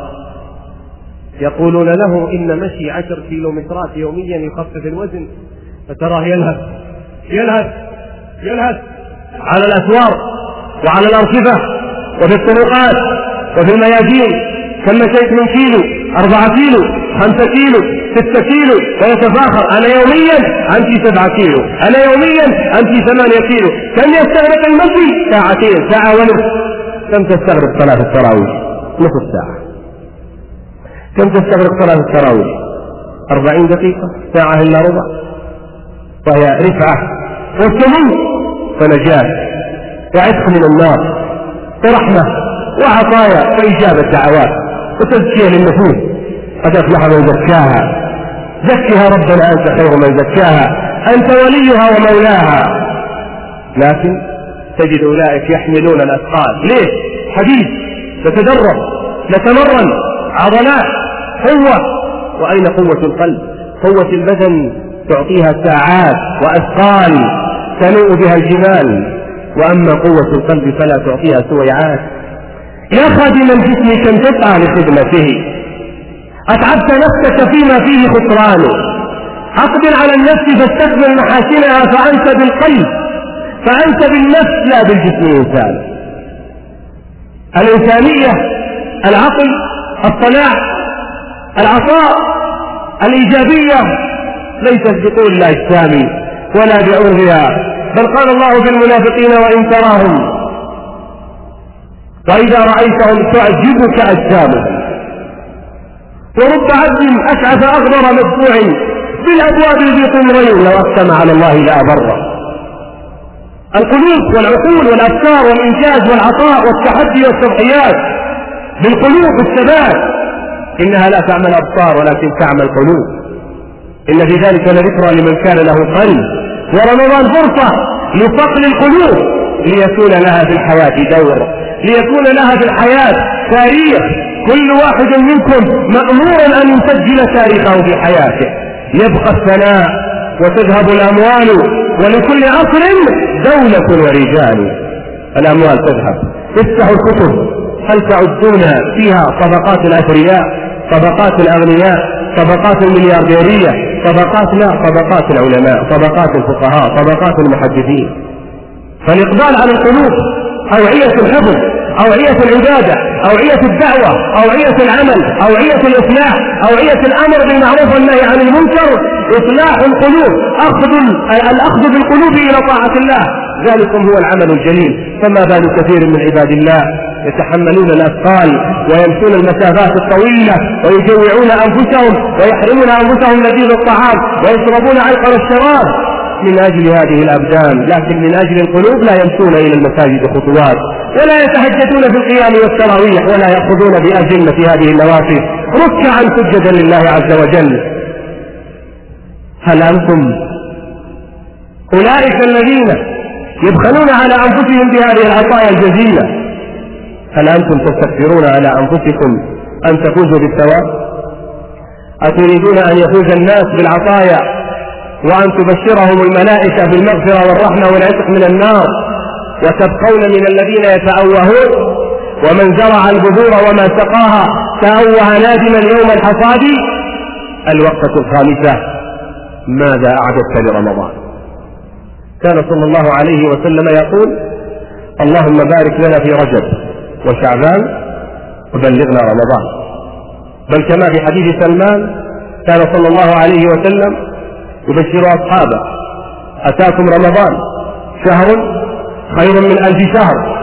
يقولون له إن مشي عشر كيلومترات يوميا يخفف الوزن، فتراه يلهث يلهث يلهث على الأسوار وعلى الأرصفة وفي الطرقات وفي الميادين. كم مشيت من كيلو، أربعة كيلو، خمسة كيلو، ستة كيلو، ويتفاخر: أنا يوميا أمشي سبعة كيلو، أنا يوميا أمشي ثمانية كيلو. كم يستغرق المشي؟ ساعتين، ساعة ونصف. كم تستغرق صلاة التراويح؟ نصف ساعة. كم تستغرق صلاة التراويح؟ أربعين دقيقة، ساعة إلا ربع، وهي رفعة وسمو ونجاة وعتق من النار ورحمة وعطايا وإجابة دعوات وتزكية للنفوس. قد أفلح من زكاها، زكها ربنا أنت خير من زكاها، أنت وليها ومولاها. لكن تجد أولئك يحملون الأثقال. ليه؟ حديث، نتدرب، نتمرن، عضلات، قوة. وأين قوة القلب؟ قوة البدن تعطيها ساعات وأثقال تنوء بها الجبال. وأما قوة القلب فلا تعطيها سويعات. يا خادم الجسم كم تسعى لخدمته، أتعبت نفسك فيما فيه خسران. أقبل على النفس فاستقبل محاسنها، فأنت بالقلب فأنت بالنفس لا بالجسم إنسان. الإنسانية، العقل، الصلاح، العطاء، الإيجابية ليست بطول الأجسام ولا بعرضها، بل قال الله في المنافقين وإن تراهم وإذا رأيتهم تعجبك أجسامهم. ورب عبد أشعث أغبر مدفوع بالأبواب ذي طمرين لو أقسم على الله لأبره. القلوب والعقول والأفكار والإنجاز والعطاء والتحدي والتضحيات بالقلوب الثبات، إنها لا تعمل الأبصار ولكن تعمل قلوب. إن في ذلك لذكرى لمن كان له قلب. ورمضان فرصة لصقل القلوب ليكون لها في الحياة دور، ليكون لها في الحياة تاريخ. كل واحد منكم مأمور أن يسجل تاريخه في حياته. يبقى الثناء وتذهب الأموال، ولكل عصر دولة ورجال. الأموال تذهب. افتحوا الكتب، هل تعدون فيها طبقات الأثرياء، طبقات الأغنياء، طبقات المليارديرية، طبقات لا طبقات العلماء، طبقات الفقهاء، طبقات المحدثين. فالإقبال على القلوب أوعية الحفظ، أوعية العبادة، أوعية الدعوة، أوعية العمل، أوعية الإصلاح، أوعية الأمر بالمعروف والنهي عن المنكر. إصلاح القلوب، أخذ الأخذ بالقلوب إلى طاعة الله، ذلكم هو العمل الجليل. فما بال كثير من عباد الله يتحملون الأثقال ويمشون المسافات الطويلة ويجوعون أنفسهم ويحرمون أنفسهم لذيذ الطعام ويشربون علقر الشراب من أجل هذه الأبدان، لكن من أجل القلوب لا يمشون إلى المساجد خطوات، ولا يتهجدون في القيام والتراويح، ولا يأخذون بأجنة هذه النوافل ركعا سجدا لله عز وجل. هل أنتم أولئك الذين يبخلون على أنفسهم بهذه العطايا الجزيلة؟ هل أنتم تستكبرون على أنفسكم أن تفوزوا بالثواب؟ أتريدون أن يفوز الناس بالعطايا وأن تبشرهم الملائكة بالمغفرة والرحمة والعتق من النار، وتبقون من الذين يتأوهون؟ ومن زرع البذور وما سقاها تأوه نادما يوم الحصاد. الوقفة الخامسة: ماذا أعددت لرمضان؟ كان صلى الله عليه وسلم يقول: اللهم بارك لنا في رجب وشعبان وبلغنا رمضان. بل كما في حديث سلمان كان صلى الله عليه وسلم يبشر أصحابه: أتاكم رمضان شهر خير من ألف شهر،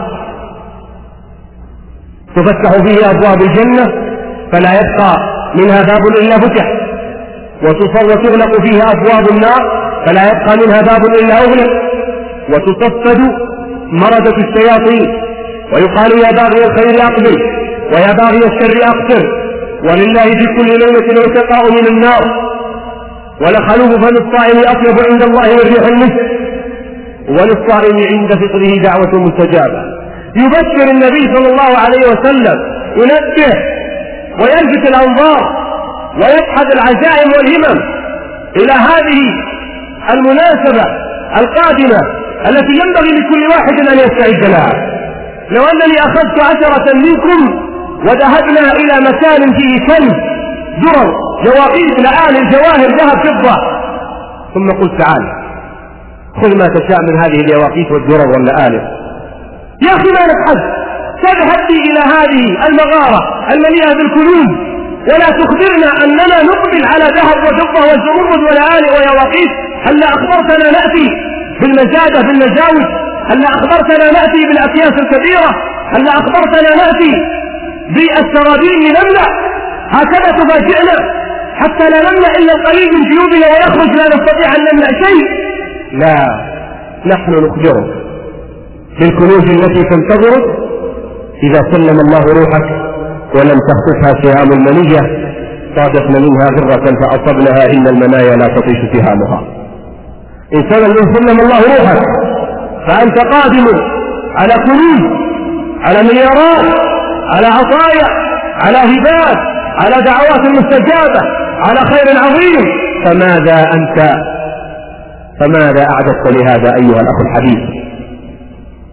تفتح فيه أبواب الجنة فلا يبقى منها باب إلا فتح، وتغلق فيه أبواب النار فلا يبقى منها باب إلا أغلق، وتصفد مردة الشياطين، ويقال: يا باغي الخير أقبل ويا باغي الشر أقصر، ولله في كل ليلة عتقاء من النار، ولخلوف فم الصائم أطيب عند الله من ريح المسك، وللصائم عند فطره دعوة مستجابة. يبشر النبي صلى الله عليه وسلم، ينبه ويلفت الأنظار ويبحث العزائم والهمم إلى هذه المناسبة القادمة التي ينبغي لكل واحد أن يستعد لها. لو أنني أخذت عشرة منكم وذهبنا إلى مكان فيه كنز درر جواهر لآل جواهر ذهب فضة، ثم قلت: تعال خذ ما تشاء من هذه اليواقيت والدرر واللآلف، يا أخي ما نبحث، تذهب بي إلى هذه المغارة المليئة بالكنوز ولا تخبرنا أننا نقبل على ذهب وفضة وزمرد ولآلئ ويواقيت؟ هل أخبرتنا نأتي بالمزادة بالمزاوج؟ هل أخبرتنا نأتي بالأكياس الكبيرة؟ هل أخبرتنا نأتي بالسرابيل نملأ؟ هكذا تفاجئنا حتى لا نملأ إلا القليل من جيوبنا ويخرج لا نستطيع أن نملأ شيء. لا، نحن نخبرك بالكنوز التي تنتظرك إذا سلم الله روحك ولم تخطفها سهام المنية، صادفنا منها ذرة فأصبناها إن المنايا لا تطيش سهامها. إنسان إن سلم الله روحك فأنت قادم على كنوز، على مليارات، على عطايا، على هبات، على دعوات مستجابة، على خير عظيم. فماذا أنت فماذا أعددت لهذا أيها الأخ الحبيب؟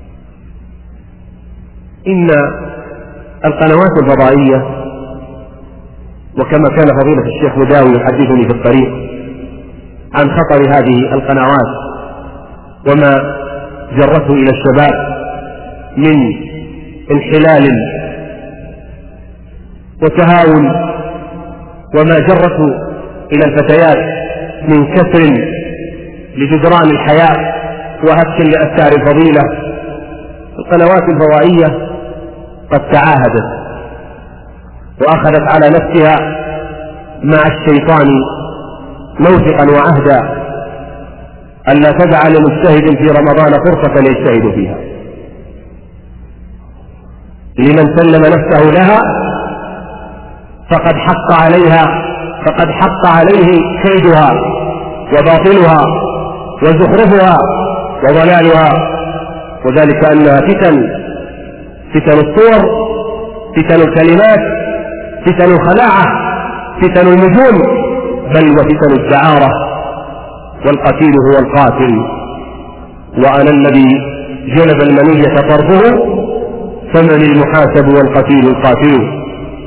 إن القنوات الفضائية، وكما كان فضيلة الشيخ مداوي يحدثني في الطريق عن خطر هذه القنوات وما جرته إلى الشباب من انحلال وتهاون، وما جرته إلى الفتيات من كسر لجدران الحياة وهتك لأثار الفضيلة. القنوات الفضائية قد تعاهدت وأخذت على نفسها مع الشيطان موثقا وعهدا ألا تدع لمجتهد في رمضان فرصة يجتهد فيها. لمن سلم نفسه لها فقد حق عليها فقد حق عليه كيدها وباطلها وزخرفها وضلالها، وذلك أنها فتن فتن الصور، فتن الكلمات، فتن الخلاعة، فتن النجوم، بل وفتن الدعارة، والقتيل هو القاتل. وأنا الذي جلب المنية طرفه فمن المحاسب والقتيل القاتل.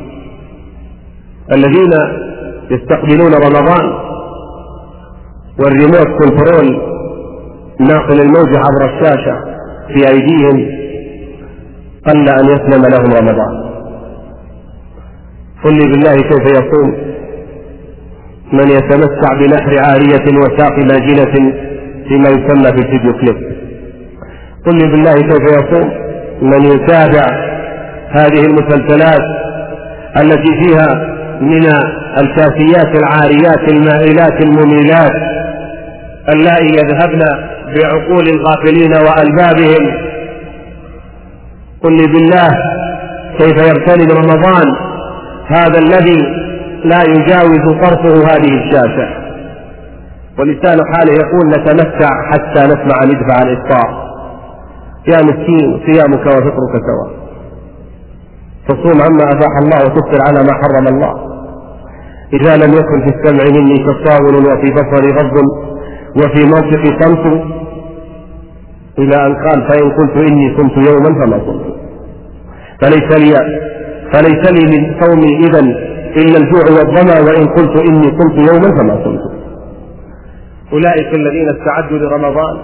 الذين يستقبلون رمضان والريموت كنترول ناقل الموجة عبر الشاشة في أيديهم قل أن يسلم لهم رمضان. قل لي بالله كيف يصوم من يتمتع بنحر عارية وساق ماجنة فيما يسمى بالفيديو كليب؟ قل لي بالله كيف يصوم من يتابع هذه المسلسلات التي فيها من الكاسيات العاريات المائلات المميلات اللائي يذهبن بعقول الغافلين وألبابهم؟ قل لي بالله كيف يغتنم رمضان هذا الذي لا يجاوز طرفه هذه الشاشة؟ ولسان حاله يقول نتمتع حتى نسمع ندفع الإفطار. يا مسكين صيامك وفطرك سواء، تصوم عما أباح الله وتفطر على ما حرم الله. إذا لم يكن في السمع مني تصاول وفي بصري غض وفي منطقي صمت، إلى أن قال فإن قلت إني صمت يوما فما صمت. فليس لي فليس لي من صومي إذن إلا الجوع والظمأ، وإن قلت إني صمت يوما فما صمت. أولئك الذين استعدوا لرمضان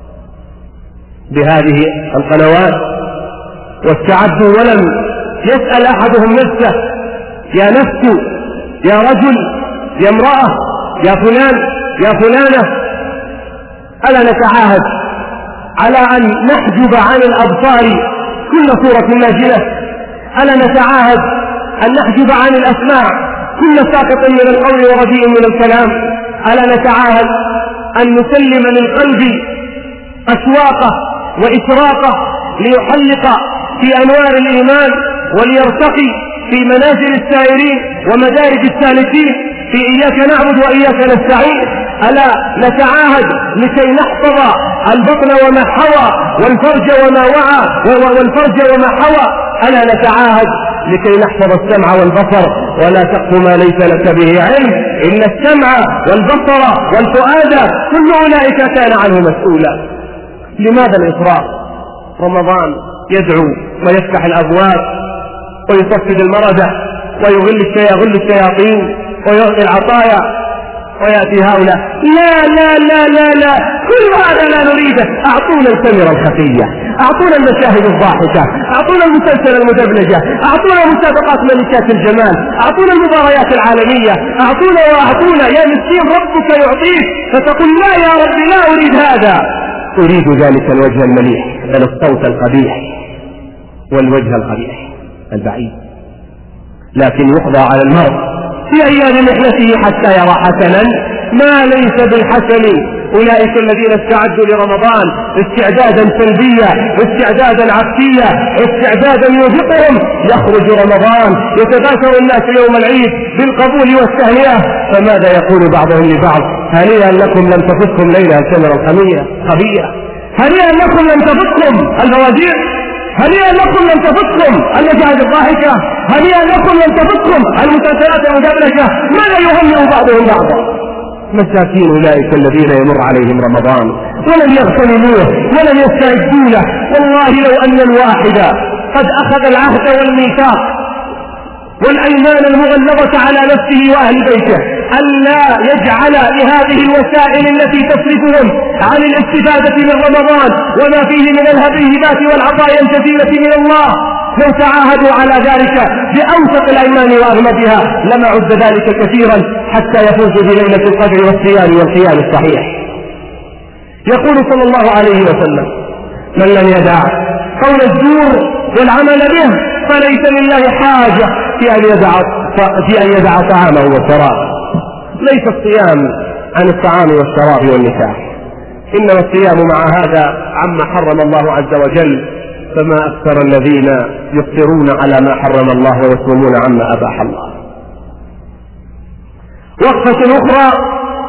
بهذه القنوات واستعدوا ولم يسأل أحدهم نفسه يا نفس يا رجل يا امرأة يا فلان يا فلانة، ألا نتعاهد على أن نحجب عن الأبصار كل صورة لاجلة؟ ألا نتعاهد أن نحجب عن الأسماع كل ساقط من القول ورديء من الكلام؟ ألا نتعاهد أن نسلم للقلب أشواقه وإشراقه ليحلق في أنوار الإيمان وليرتقي في منازل السائرين ومدارج السالكين في إياك نعبد وإياك نستعين؟ ألا نتعاهد لكي نحفظ البطن وما حوى والفرج وما وعى والفرج وما حوى؟ ألا نتعاهد لكي نحفظ السمع والبصر؟ ولا تقف ما ليس لك به علم إن السمع والبصر والفؤاد كل أولئك كان عنه مسؤولا. لماذا الإصرار؟ رمضان يدعو ويفتح الأبواب ويصفد المردة ويغل الشياطين ويعطي العطايا، ويأتي هؤلاء لا لا لا لا لا كل هذا لا نريده. أعطونا الكاميرا الخفية، أعطونا المشاهد الضاحكة، أعطونا المسلسل المدبلجة، أعطونا مسابقات ملكات الجمال، أعطونا المباريات العالمية، أعطونا وأعطونا. يا مسكين ربك يعطيك فتقول لا يا رب لا أريد هذا، أريد ذلك الوجه المليح بل الصوت القبيح والوجه القبيح البعيد. لكن يقضى على المرء في أيام محنته حتى يرى حسنا ما ليس بالحسن. أولئك الذين استعدوا لرمضان استعدادا سلبيا، استعدادا عكسيا، استعدادا يوثقهم. يخرج رمضان يتباشر الناس يوم العيد بالقبول والتهنئة، فماذا يقول بعضهم لبعض؟ هنيئا لكم لم تفكم ليلة الكاميرا الخمية خبيئة، هنيئا لكم لم تفكم الفوازير، هنيئا لكم لم تفكم المشاهد الضاحكة، هنيئا لكم لم تفكم المسلسلات المدبلجة. ماذا يهنئ بعضهم بعضا؟ مساكين أولئك الذين يمر عليهم رمضان ولم يغتنموه ولم يستعدوا له. والله لو أن الواحد قد أخذ العهد والميثاق والأيمان المغلظة على نفسه وأهل بيته ألا يجعل لهذه الوسائل التي تصرفهم عن الاستفادة من رمضان وما فيه من الهبات والعطايا الجزيلة من الله، لو تعاهدوا على ذلك بأوثق الأيمان وأغلبها لما عد ذلك كثيرا حتى يفوزوا بليلة القدر والصيام والقيام الصحيح. يقول صلى الله عليه وسلم: من لم يدع قول الزور والعمل به فليس لله حاجة في أن يدع في أن يدع طعامه وشرابه. ليس الصيام عن الطعام والشراب والنكاح، إنما الصيام مع هذا عما حرم الله عز وجل، فما أكثر الذين يفطرون على ما حرم الله ويصومون عما أباح الله. وقفة أخرى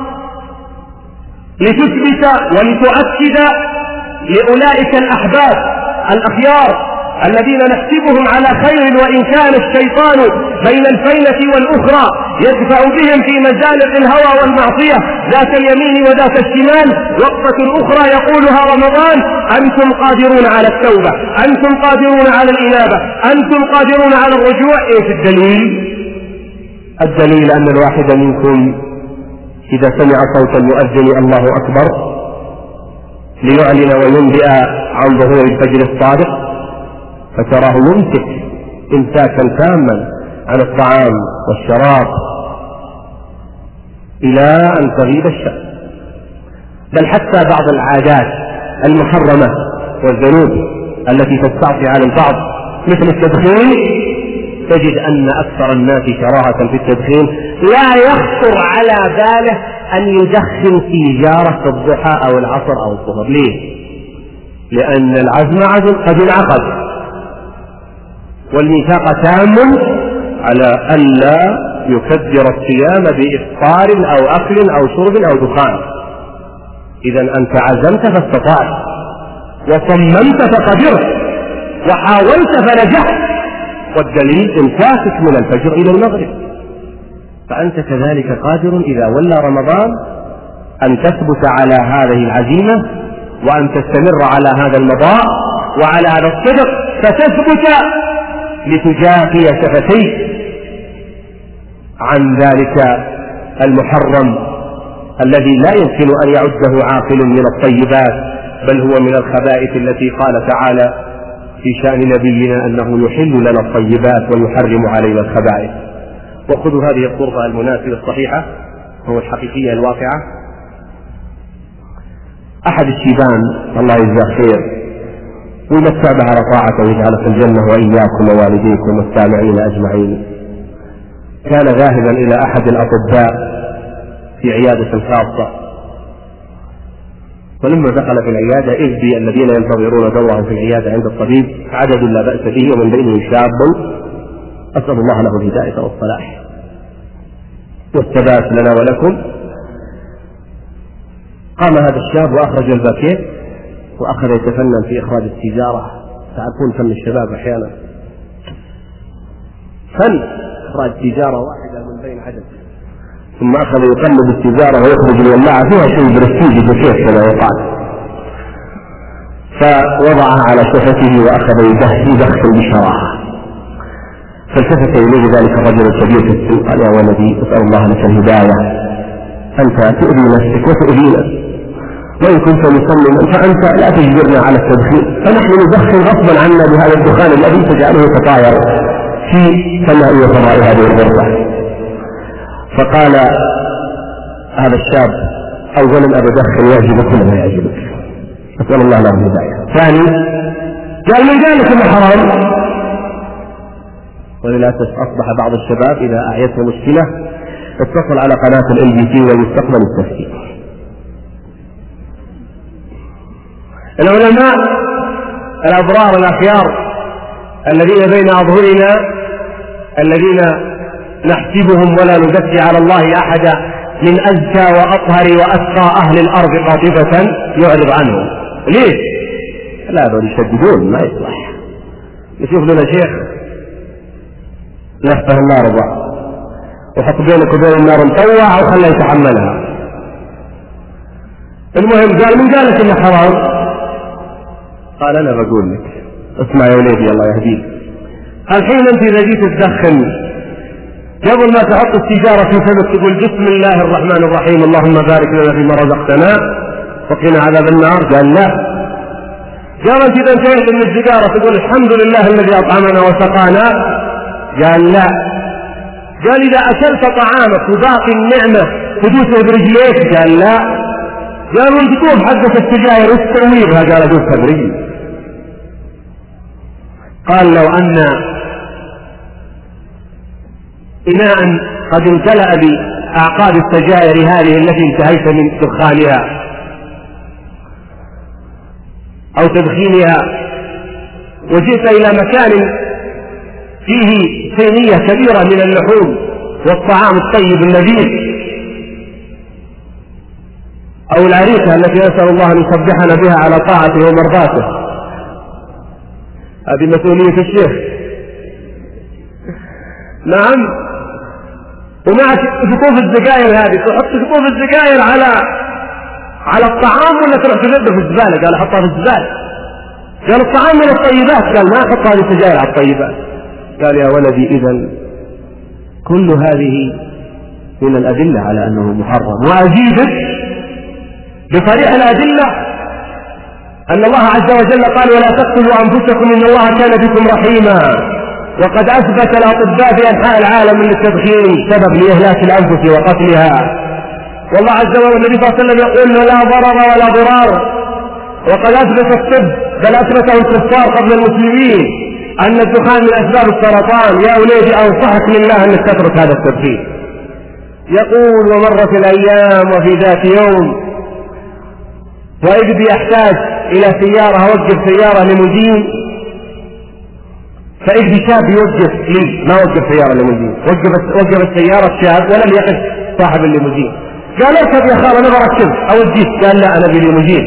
لتثبت ولتؤكد لأولئك الأحباب الأخيار الذين نحسبهم على خير وإن كان الشيطان بين الفينة والأخرى يدفع بهم في مزالق الهوى والمعصية ذات اليمين وذات الشمال. وقفة أخرى يقولها رمضان: أنتم قادرون على التوبة، أنتم قادرون على الإنابة، أنتم قادرون على الرجوع. إيه الدليل؟ الدليل أن الواحد منكم إذا سمع صوت المؤذن الله أكبر ليعلن وينبئ عن ظهور الفجر الصادق فتراه يمسك إمساكا تاما عن الطعام والشراب إلى أن تغيب الشمس. بل حتى بعض العادات المحرمة والذنوب التي تستعصي على البعض مثل التدخين، تجد أن أكثر الناس كراهة في التدخين لا يخطر على باله أن يدخن سيجارة في الضحى أو العصر أو الظهر. ليه؟ لأن العزم عزم قد انعقد والميثاق تام على ألا يكدر الصيام بإفطار أو أكل أو شرب أو دخان. إذا أنت عزمت فاستطعت، وصممت فقدرت، وحاولت فنجحت، والدليل إمساكك من الفجر إلى المغرب. فأنت كذلك قادر إذا ولى رمضان أن تثبت على هذه العزيمة وأن تستمر على هذا المضاء وعلى هذا الصدق، فتثبت لتجافي شفتيك عن ذلك المحرم الذي لا يمكن أن يعده عاقل من الطيبات، بل هو من الخبائث التي قال تعالى في شأن نبينا أنه يحل لنا الطيبات ويحرم علينا الخبائث. وخذوا هذه الطرقة المناسبة الصحيحة هو الحقيقية الواقعة. أحد الشيبان الله يجزاه خير ويمتعنا على طاعته ويجعل في الجنة وإياكم ووالديكم والسامعين أجمعين، كان ذاهبا إلى أحد الأطباء في عيادة خاصة، ولما دخل في العيادة إذ بي الذين ينتظرون دوره في العيادة عند الطبيب عدد لا بأس به ومن بينهم شاب أسأل الله له الهداية والصلاح والثبات لنا ولكم. قام هذا الشاب وأخرج الباكيت وأخذ يتفنن في إخراج السيجارة. تعرفون فن الشباب أحيانا فن إخراج سيجارة واحدة من بين عدد، ثم أخذ يقلب السيجارة ويخرج الولاعة فيها شيء برستيج بكيف كما يقال، فوضعها على شفته وأخذ يدخن بشراهة. فالتفت إليه ذلك الرجل الكبير في السوق قال: يا ولدي أسأل الله لك الهداية، أنت تؤذي نفسك وتؤذينا، وإن كنت مصمما فأنت لا تجبرنا على التدخين، فنحن ندخن غصبا عنا بهذا الدخان الذي تجعله تطاير في سماء وسماء هذه الغرفة. فقال هذا الشاب: أولا أبدخن يعجبك ولا ما يعجبك، أسأل الله له الهداية. ثاني قال: من ذلك الحرام. وللأسف أصبح بعض الشباب إذا أعيته مشكلة اتصل على قناة ال بي سي ويستقبل التفسير. العلماء الأبرار الأخيار الذين بين أظهرنا الذين نحسبهم ولا نزكي على الله أحدا من أزكى وأطهر وأتقى أهل الأرض قاطبة يعرض عنهم. ليش؟ لا دول يشددون ما يصلح. يشوف لنا شيخ نفته النار ضع وحط بينك وبين النار مطوع وخلى يتحملها. المهم قال: من قالك إنه حرام؟ قال: أنا بقول لك اسمع يا وليدي الله يهديك، الحين انت اذا جيت تدخن قبل ما تحط السيجارة في فمك تقول بسم الله الرحمن الرحيم اللهم بارك لنا فيما رزقتنا وقنا عذاب النار؟ قال لا. قال انت اذا انتهيت من السيجارة تقول الحمد لله الذي اطعمنا وسقانا؟ قال لا. قال اذا اكلت طعامك وباقي النعمة تدوسها برجليك؟ قال لا. قال والقطوب حقة السجاير وش تسوي بها؟ قال ادوسها برجلي. قال لو ان إناء قد امتلأ بأعقاب السجائر هذه التي انتهيت من دخانها أو تدخينها وجئت إلى مكان فيه صينية كبيرة من اللحوم والطعام الطيب النبيل أو العريسة التي نسأل الله أن يصبحنا بها على طاعته ومرضاته، هذه مسؤولية الشيخ. نعم. ومع شطوف السجاير هذه تحط شطوف السجاير على على الطعام ولا تروح تجده في الزبالة؟ قال حطها في الزبالة. قال الطعام من الطيبات؟ قال ما احط هذه السجاير على الطيبات. قال يا ولدي إذن كل هذه من الأدلة على أنه محرم. وأزيدك بصريح الأدلة أن الله عز وجل قال ولا تقتلوا أنفسكم إن الله كان بكم رحيما. وقد أثبت الأطباء في أنحاء العالم أن التدخين سبب لإهلاك الأنفس وقتلها. والله عز وجل النبي صلى الله عليه وسلم يقول لا ضرر ولا ضرار. وقد أثبت الطب بل أثبته الكفار قبل المسلمين أن الدخان من أسباب السرطان. يا أولادي أنصحك لله أنك تترك هذا التدخين. يقول ومرت الأيام وفي ذات يوم وإذ بي أحتاج إلى سيارة أوقف سيارة لمدين، فإذ شاب يوقف لي ما وقف سيارة لمدين، وقف وقف السيارة الشاب ولم يقف صاحب الليموزين. قال اركب يا خال انا بركب اوديك. قال لا انا بالليموزين.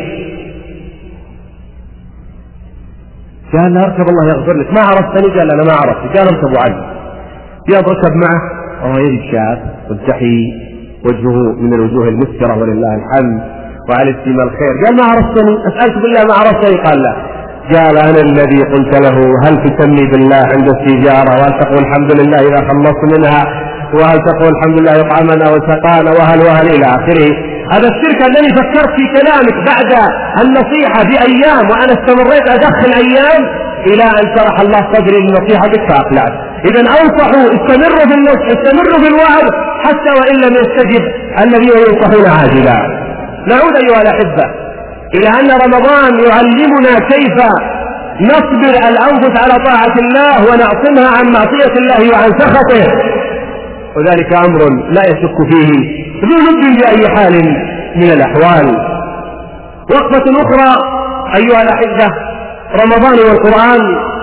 قال لا اركب الله يغفر لك. ما عرفتني؟ قال انا ما عرفت. قال اركب علي. يا ركب معه وهو يجي شاب والتحي وجهه من الوجوه المسكرة ولله الحمد وعلى استماع الخير. قال ما عرفتني؟ اسالت بالله ما عرفتني؟ قال لا. قال انا الذي قلت له هل تسمي بالله عند السيجارة وهل تقول الحمد لله اذا خلصت منها وهل تقول الحمد لله يطعمنا وسقانا وهل وهل الى اخره. هذا الشرك الذي فكرت في كلامك بعد النصيحة بأيام وأنا استمريت أدخل أيام إلى أن شرح الله صدري للنصيحة بك فأقلعت. إذا أنصحوا استمروا في النصح استمروا في الوعظ حتى وإن لم يستجب الذين ينصحون عاجلا. نعود أيها الأحبة إلى أن رمضان يعلمنا كيف نصبر الأنفس على طاعة الله ونعصمها عن معصية الله وعن سخطه، وذلك أمر لا يشك فيه ذو لب بأي حال من الأحوال. وقفة أخرى أيها الأحبة، رمضان والقرآن.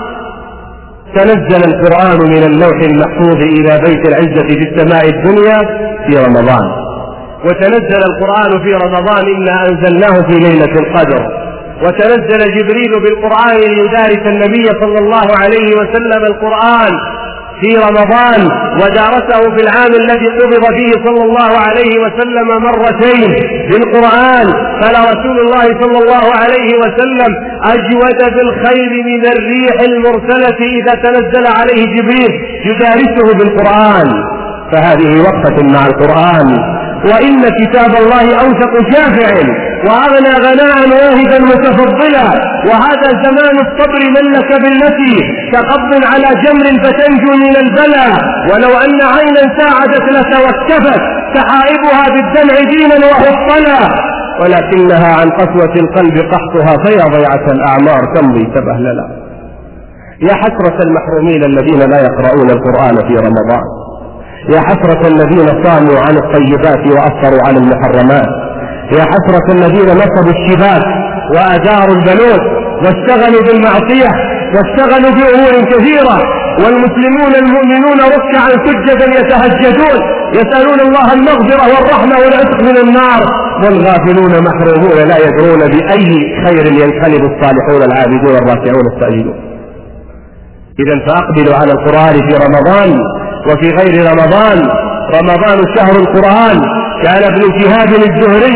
تنزل القرآن من اللوح المحفوظ إلى بيت العزة في السماء الدنيا في رمضان، وتنزل القرآن في رمضان إنا أنزلناه في ليلة القدر، وتنزل جبريل بالقرآن ليدارس النبي صلى الله عليه وسلم القرآن في رمضان، ودارسه في العام الذي قبض فيه صلى الله عليه وسلم مرتين بالقرآن. فلرسول الله صلى الله عليه وسلم أجود بالخير من الريح المرسلة إذا تنزل عليه جبريل يدارسه بالقرآن. فهذه وقفة مع القرآن. وإن كتاب الله أوثق شافع وأغنى غناء واهبا متفضلا، وهذا زمان الصبر من لك بالتي كقبض على جمر فتنجو من البلاء، ولو أن عينا ساعدت لتوكفت سحائبها بالدمع دينا وحصلا، ولكنها عن قسوة القلب قحطها فيا ضيعة الأعمار تمضي تبهللا. يا حسرة المحرومين الذين لا يقرؤون القرآن في رمضان، يا حسرة الذين صاموا عن الطيبات وأفطروا عن المحرمات، يا حسرة الذين نصبوا الشباك وأداروا البنوت واشتغلوا بالمعصية واشتغلوا بأمور كثيرة، والمسلمون المؤمنون ركعا سجدا يتهجدون يسألون الله المغفرة والرحمة والعتق من النار، والغافلون محرومون لا يدرون بأي خير ينقلب الصالحون العابدون الراكعون الساجدون. إذا فأقبلوا على القرآن في رمضان وفي غير رمضان. رمضان شهر القرآن. كان ابن شهاب الزهري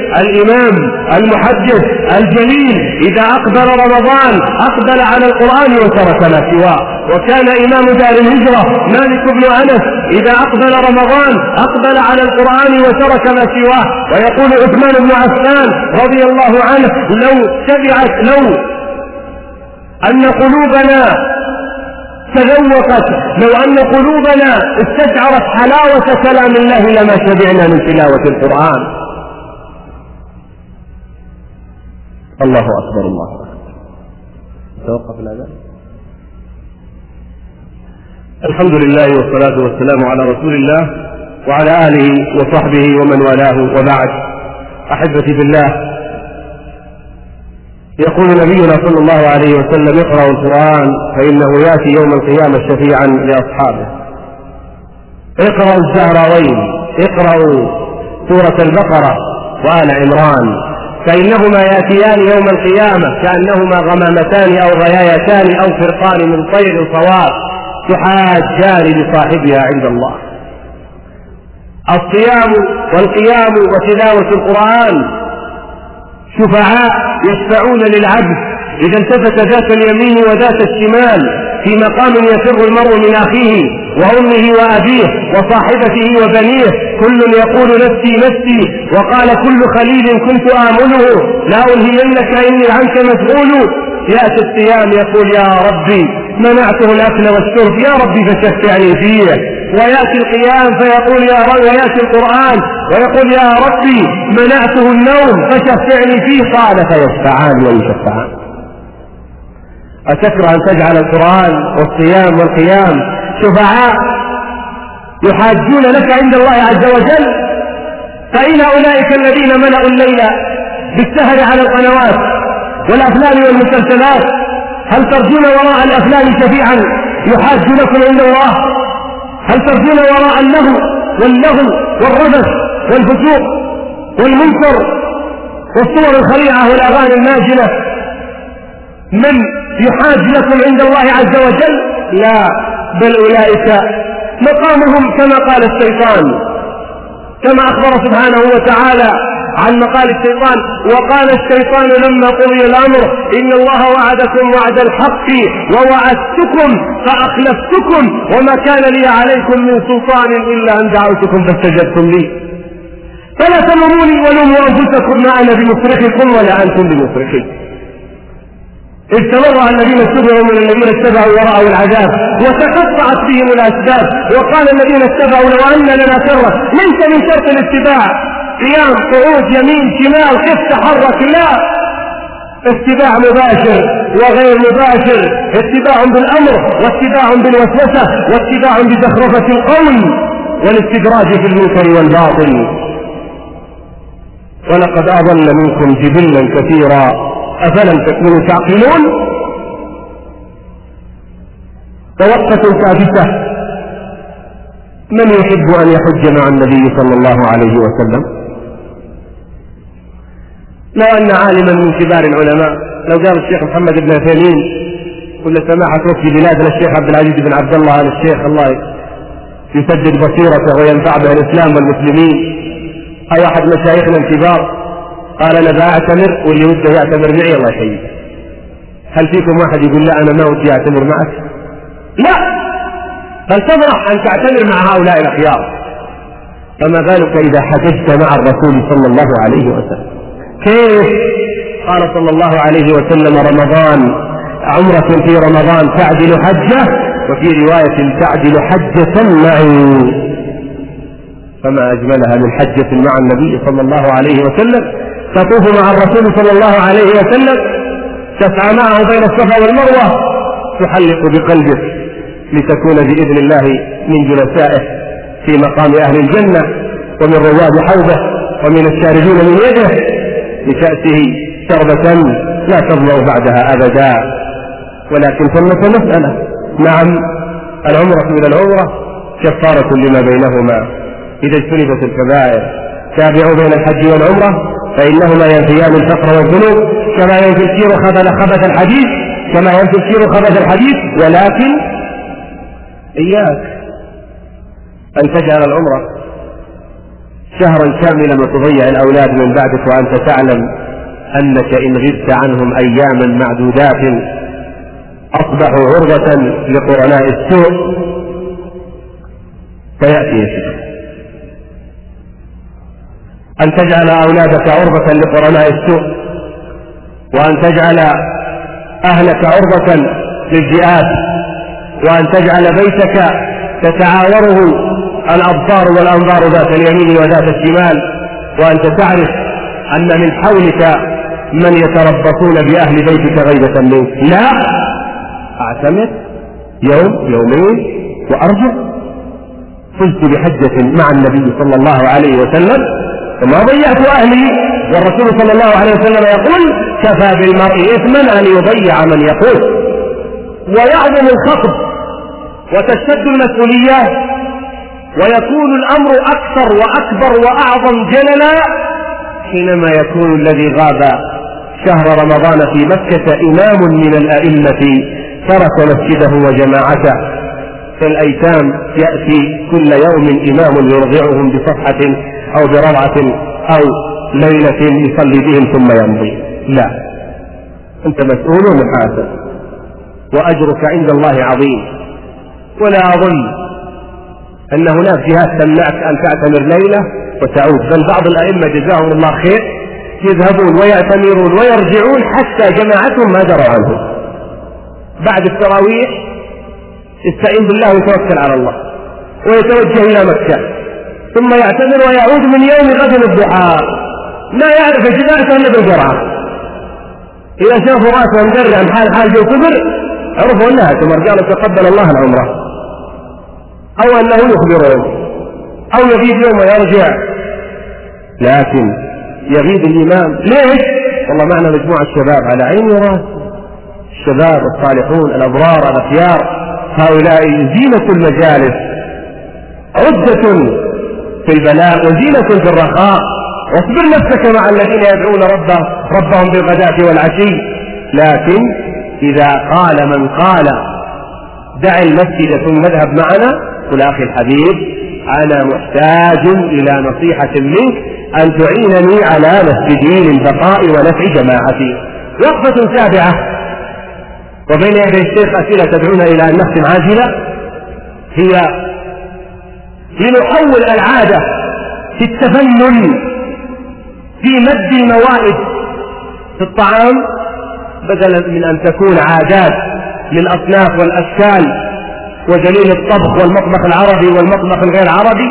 الإمام المحدث الجليل إذا أقبل رمضان أقبل على القرآن وترك ما سواه. وكان إمام دار الهجرة مالك بن أنس إذا أقبل رمضان أقبل على القرآن وترك ما سواه. ويقول عثمان بن عفان رضي الله عنه لو شبعت لو أن قلوبنا تذوقت لو أن قلوبنا استشعرت حلاوة كلام الله لما شبعنا من تلاوة القرآن. الله أكبر الله أكبر. توقف الأذان. الحمد لله والصلاة والسلام على رسول الله وعلى آله وصحبه ومن والاه، وبعد. أحبتي بالله، يقول نبينا صلى الله عليه وسلم: اقرأوا القرآن فإنه يأتي يوم القيامة شفيعا لأصحابه. اقرأوا الزهراوين، اقرأوا سورة البقرة وآل عمران، فإنهما يأتيان يوم القيامة كأنهما غمامتان أو غيايتان أو فرقان من طير صواب تحاجان لصاحبها عند الله. الصيام والقيام وتلاوة القرآن شفعاء يشفعون للعبد إذا التفت ذات اليمين وذات الشمال في مقام يفر المرء من أخيه وأمه وأبيه وصاحبته وبنيه، كل يقول نفسي نفسي، وقال كل خليل كنت آمله لا ألهمنك إني عنك مسؤول. يأتي الصيام يقول: يا ربي منعته الأكل والشرب، يا ربي فشفعني فيه. ويأتي القيام فيقول: يا رب. ويأتي القرآن ويقول: يا ربي منعته النوم فشفعني فيه. قال: فيشفعان ويشفعان. أتكره أن تجعل القرآن والصيام والقيام شفعاء يحاجون لك عند الله عز وجل؟ فإن أولئك الذين ملأوا الليل بالسهر على القنوات والأفلام والمسلسلات، هل ترجون وراء الأفلام شفيعا يحاج لكم عند الله؟ هل ترجون وراء اللهو واللغو والرفث والفسوق والمنكر والصور الخليعة والأغاني الماجنة من يحاج لكم عند الله عز وجل؟ لا، بل أولئك مقامهم كما قال الشيطان، كما أخبر سبحانه وتعالى عن مقال الشيطان: وقال الشيطان لما قضي الأمر إن الله وعدكم وعد الحق ووعدتكم فأخلفتكم وما كان لي عليكم من سلطان إلا أن دعوتكم فاستجبتم لي فلا تلوموني ولوموا أنفسكم ما أنا بمصرخكم ولا أنتم بمصرخي. استمر الذين اتبعوا من الذين اتبعوا ورأوا العذاب وتقطعت بهم الأسباب. وقال الذين اتبعوا: لو أن لنا كرة. ليس من شرط الاتباع قيام قعود يمين شمال قف تحرك، لا، اتباع مباشر وغير مباشر، اتباع بالأمر واتباع بالوسوسة واتباع بزخرفة القول والاستدراج في المنكر والباطل. ولقد أضل منكم جبلا كثيرا أفلم تكونوا تعقلون. توقة ثابتة: من يحب أن يحج مع النبي صلى الله عليه وسلم؟ لو أن عالما من كبار العلماء، لو قال الشيخ محمد بن عثيمين ولا سماحة مفتي بلادنا الشيخ عبد العزيز بن عبد الله آل الشيخ الله يسدد بصيرته وينفع به الإسلام والمسلمين، أي أحد مشايخنا الكبار قال: أنا بأعتمر واللي وده يعتمر معي الله يحييه، هل فيكم واحد يقول: لا أنا ما ودي أعتمر معك؟ لا، بل تفرح أن تعتمر مع هؤلاء الأخيار. فما بالك إذا حججت مع الرسول صلى الله عليه وسلم؟ كيف؟ قال صلى الله عليه وسلم: رمضان عمرة في رمضان تعدل حجة، وفي رواية تعدل حجة معي. فما أجملها من حجة مع النبي صلى الله عليه وسلم. تطوف مع الرسول صلى الله عليه وسلم، تسعى معه بين الصفا والمروة، تحلق بقلبك لتكون بإذن الله من جلسائه في مقام أهل الجنة ومن رواد حوضه ومن الشاربين من يده بكأسه شربة لا تظمأ بعدها أبدا. ولكن ثمة مسألة: نعم، العمرة إلى العمرة كفارة لما بينهما إذا اجتنبت الكبائر. تابعوا بين الحج والعمرة فإنهما ينفيان الفقر والذنوب كما ينفي الكير خبث الحديث كما ينفي الكير خبث الحديث. ولكن إياك أن تجعل العمرة شهرا كاملا وتضيع الأولاد من بعدك وأنت تعلم أنك إن غبت عنهم أياما معدودات أصبحوا عرضة لقرناء السوء. فيأتي يا شيخ أن تجعل أولادك عرضة لقرناء السوء، وأن تجعل أهلك عرضة للذئاب، وأن تجعل بيتك تتعاوره الأبصار والأنظار ذات اليمين وذات الشمال، وأنت تعرف أن من حولك من يتربصون بأهل بيتك غيبة منك. لا، أعتمد يوم يومين وأرجع. فزت بحجة مع النبي صلى الله عليه وسلم وما ضيعت أهلي، والرسول صلى الله عليه وسلم يقول: كفى بالمرء إثما أن يضيع من يقول. ويعظم الخطب وتشتد المسؤوليات ويكون الأمر أكثر وأكبر وأعظم جللا حينما يكون الذي غاب شهر رمضان في مكة إمام من الأئمة ترك مسجده وجماعته. فالأيتام يأتي كل يوم إمام يرضعهم بصفحة أو برضعة أو ليلة يصلي بهم ثم يمضي. لا، أنت مسؤول ومحاسب، وأجرك عند الله عظيم. ولا أظن أن هناك جهات تمنعك أن تعتمر ليلة وتعود، بل بعض الأئمة جزاهم الله خير يذهبون ويعتمرون ويرجعون حتى جماعتهم ما دروا عنهم. بعد التراويح يستعين بالله ويتوكل على الله ويتوجه إلى مكة، ثم يعتمر ويعود من يوم غد الضحى، ما يعرف جماعته إلا بالجرعة. إذا شافوا راسه مدرع عن حال حال جو كبر عرفوا أنها تمر، قالوا تقبل الله العمرة، أو أنه يخبرهم، أو يغيب يوم ويرجع. لكن يغيب الإمام ليش؟ والله معنا مجموعة شباب على عيني وراس، الشباب الصالحون الأبرار الأخيار، هؤلاء زينة المجالس، عدة في البلاء وزينة في الرخاء. واصبر نفسك مع الذين يدعون ربه ربهم بالغداة والعشي. لكن إذا قال من قال دع المسجد ثم اذهب معنا، قل أخي الحبيب أنا محتاج إلى نصيحة منك أن تعينني على مسجدي للبقاء ونفع جماعتي. وقفة سابعة وبين يدي الشيخ أسئلة تدعونا إلى أن نختم عاجلة، هي لنحول العادة في التفنن في مد الموائد في الطعام، بدلا من أن تكون عادات للأصناف والأشكال ودليل الطبخ والمطبخ العربي والمطبخ الغير عربي.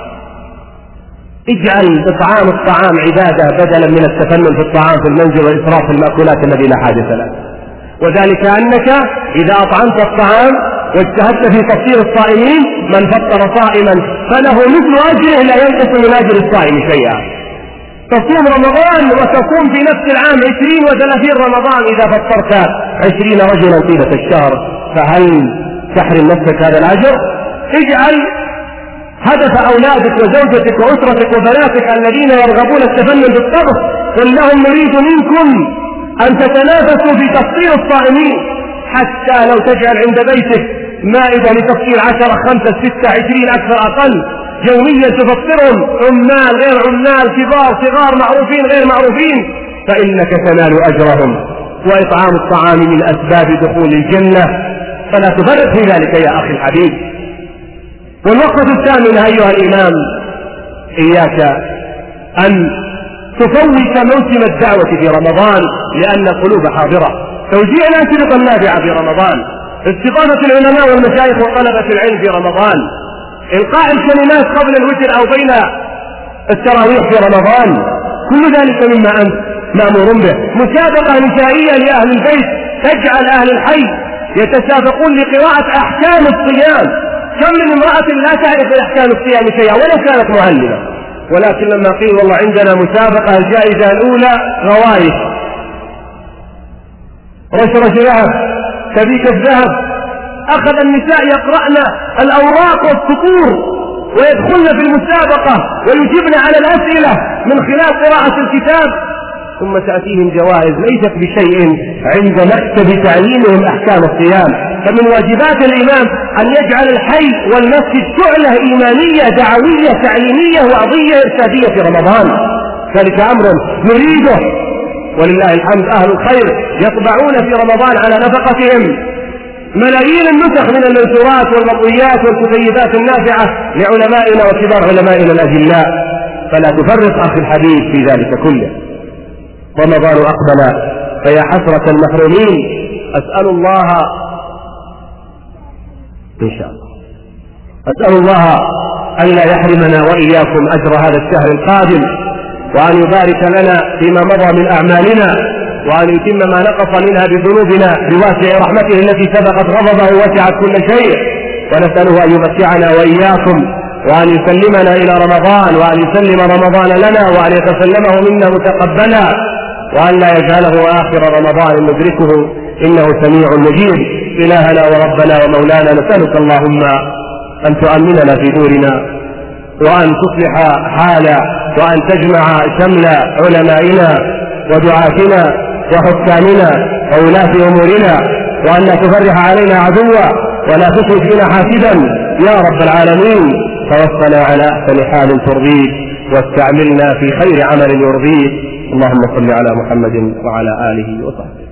اجعل إطعام الطعام عبادة بدلا من التفنن في الطعام في المنزل والإسراف في المأكولات الذي لا حاجة له. وذلك أنك إذا أطعمت الطعام واجتهدت في تفطير الصائمين، من فطر صائما فله مثل أجره لا ينقص من أجر الصائم شيئا. تصوم رمضان وتصوم في نفس العام عشرين وثلاثين رمضان إذا فطرت عشرين رجلا طيلة الشهر، فهل تحرم نفسك هذا الأجر؟ اجعل هدف أولادك وزوجتك وأسرتك وبناتك الذين يرغبون التفنن بالطبخ، قل لهم نريد منكم أن تتنافسوا في تفطير الصائمين، حتى لو تجعل عند بيتك مائدة لتفطير عشرة خمسة ستة عشرين أكثر أقل يوميا تفطرهم، عمال غير عمال، كبار صغار، معروفين غير معروفين، فإنك تنال أجرهم. وإطعام الطعام من أسباب دخول الجنة، فلا تفرط في ذلك يا أخي الحبيب. والوقفة الثامنة أيها الإمام، إياك أن تفوت موسم الدعوة في رمضان لأن القلوب حاضرة. توزيع الأنشطة النافعة في رمضان، استضافة العلماء والمشايخ وطلبة العلم في رمضان، إلقاء الكلمات قبل الوتر أو بين التراويح في رمضان، كل ذلك مما أنت مأمور به. مسابقة نسائية لأهل البيت تجعل أهل الحي يتسابقون لقراءة أحكام الصيام. كم من امرأة لا تعرف أحكام الصيام شيئا ولو كانت معلمة، ولكن لما قيل والله عندنا مسابقة الجائزة الأولى غوايش، رشرش ذهب، سبيكة ذهب، أخذ النساء يقرأن الأوراق والسطور ويدخلن في المسابقة ويجبن على الأسئلة من خلال قراءة الكتاب، ثم تأتيهم جوائز ليست بشيء عند مكتب تعليمهم أحكام الصيام. فمن واجبات الإمام أن يجعل الحي والمسجد شعلة إيمانية دعوية تعليمية وعظية إرشادية في رمضان. ذلك أمر نريده، ولله الحمد أهل الخير يطبعون في رمضان على نفقتهم ملايين النسخ من المنشورات والمطويات والكتيبات النافعة لعلمائنا وكبار علمائنا الأجلاء، فلا تفرط أخي الحبيب في ذلك كله. رمضان أقبل فيا حسرة المحرومين. أسأل الله إن شاء الله أسأل الله أن لا يحرمنا وإياكم أجر هذا الشهر القادم، وأن يبارك لنا فيما مضى من أعمالنا، وأن يتم ما نقص منها بذنوبنا بواسع رحمته التي سبقت غضبه وسعت كل شيء. ونسأله أن يمتعنا وإياكم، وأن يسلمنا إلى رمضان، وأن يسلم رمضان لنا، وأن يتسلمه منا متقبلا، وأن لا يجعله آخر رمضان ندركه، إنه سميع مجيب. إلهنا وربنا ومولانا، نسألك اللهم أن تؤمننا في دورنا، وأن تصلح حالا، وأن تجمع شمل علمائنا ودعاتنا وحكامنا وولاة أمورنا، وأن لا تفرح علينا عدوا ولا تشرك بنا حاسدا يا رب العالمين. توفنا على أحسن حال ترضيك، واستعملنا في خير عمل يرضيك. اللهم صل على محمد وعلى آله وصحبه.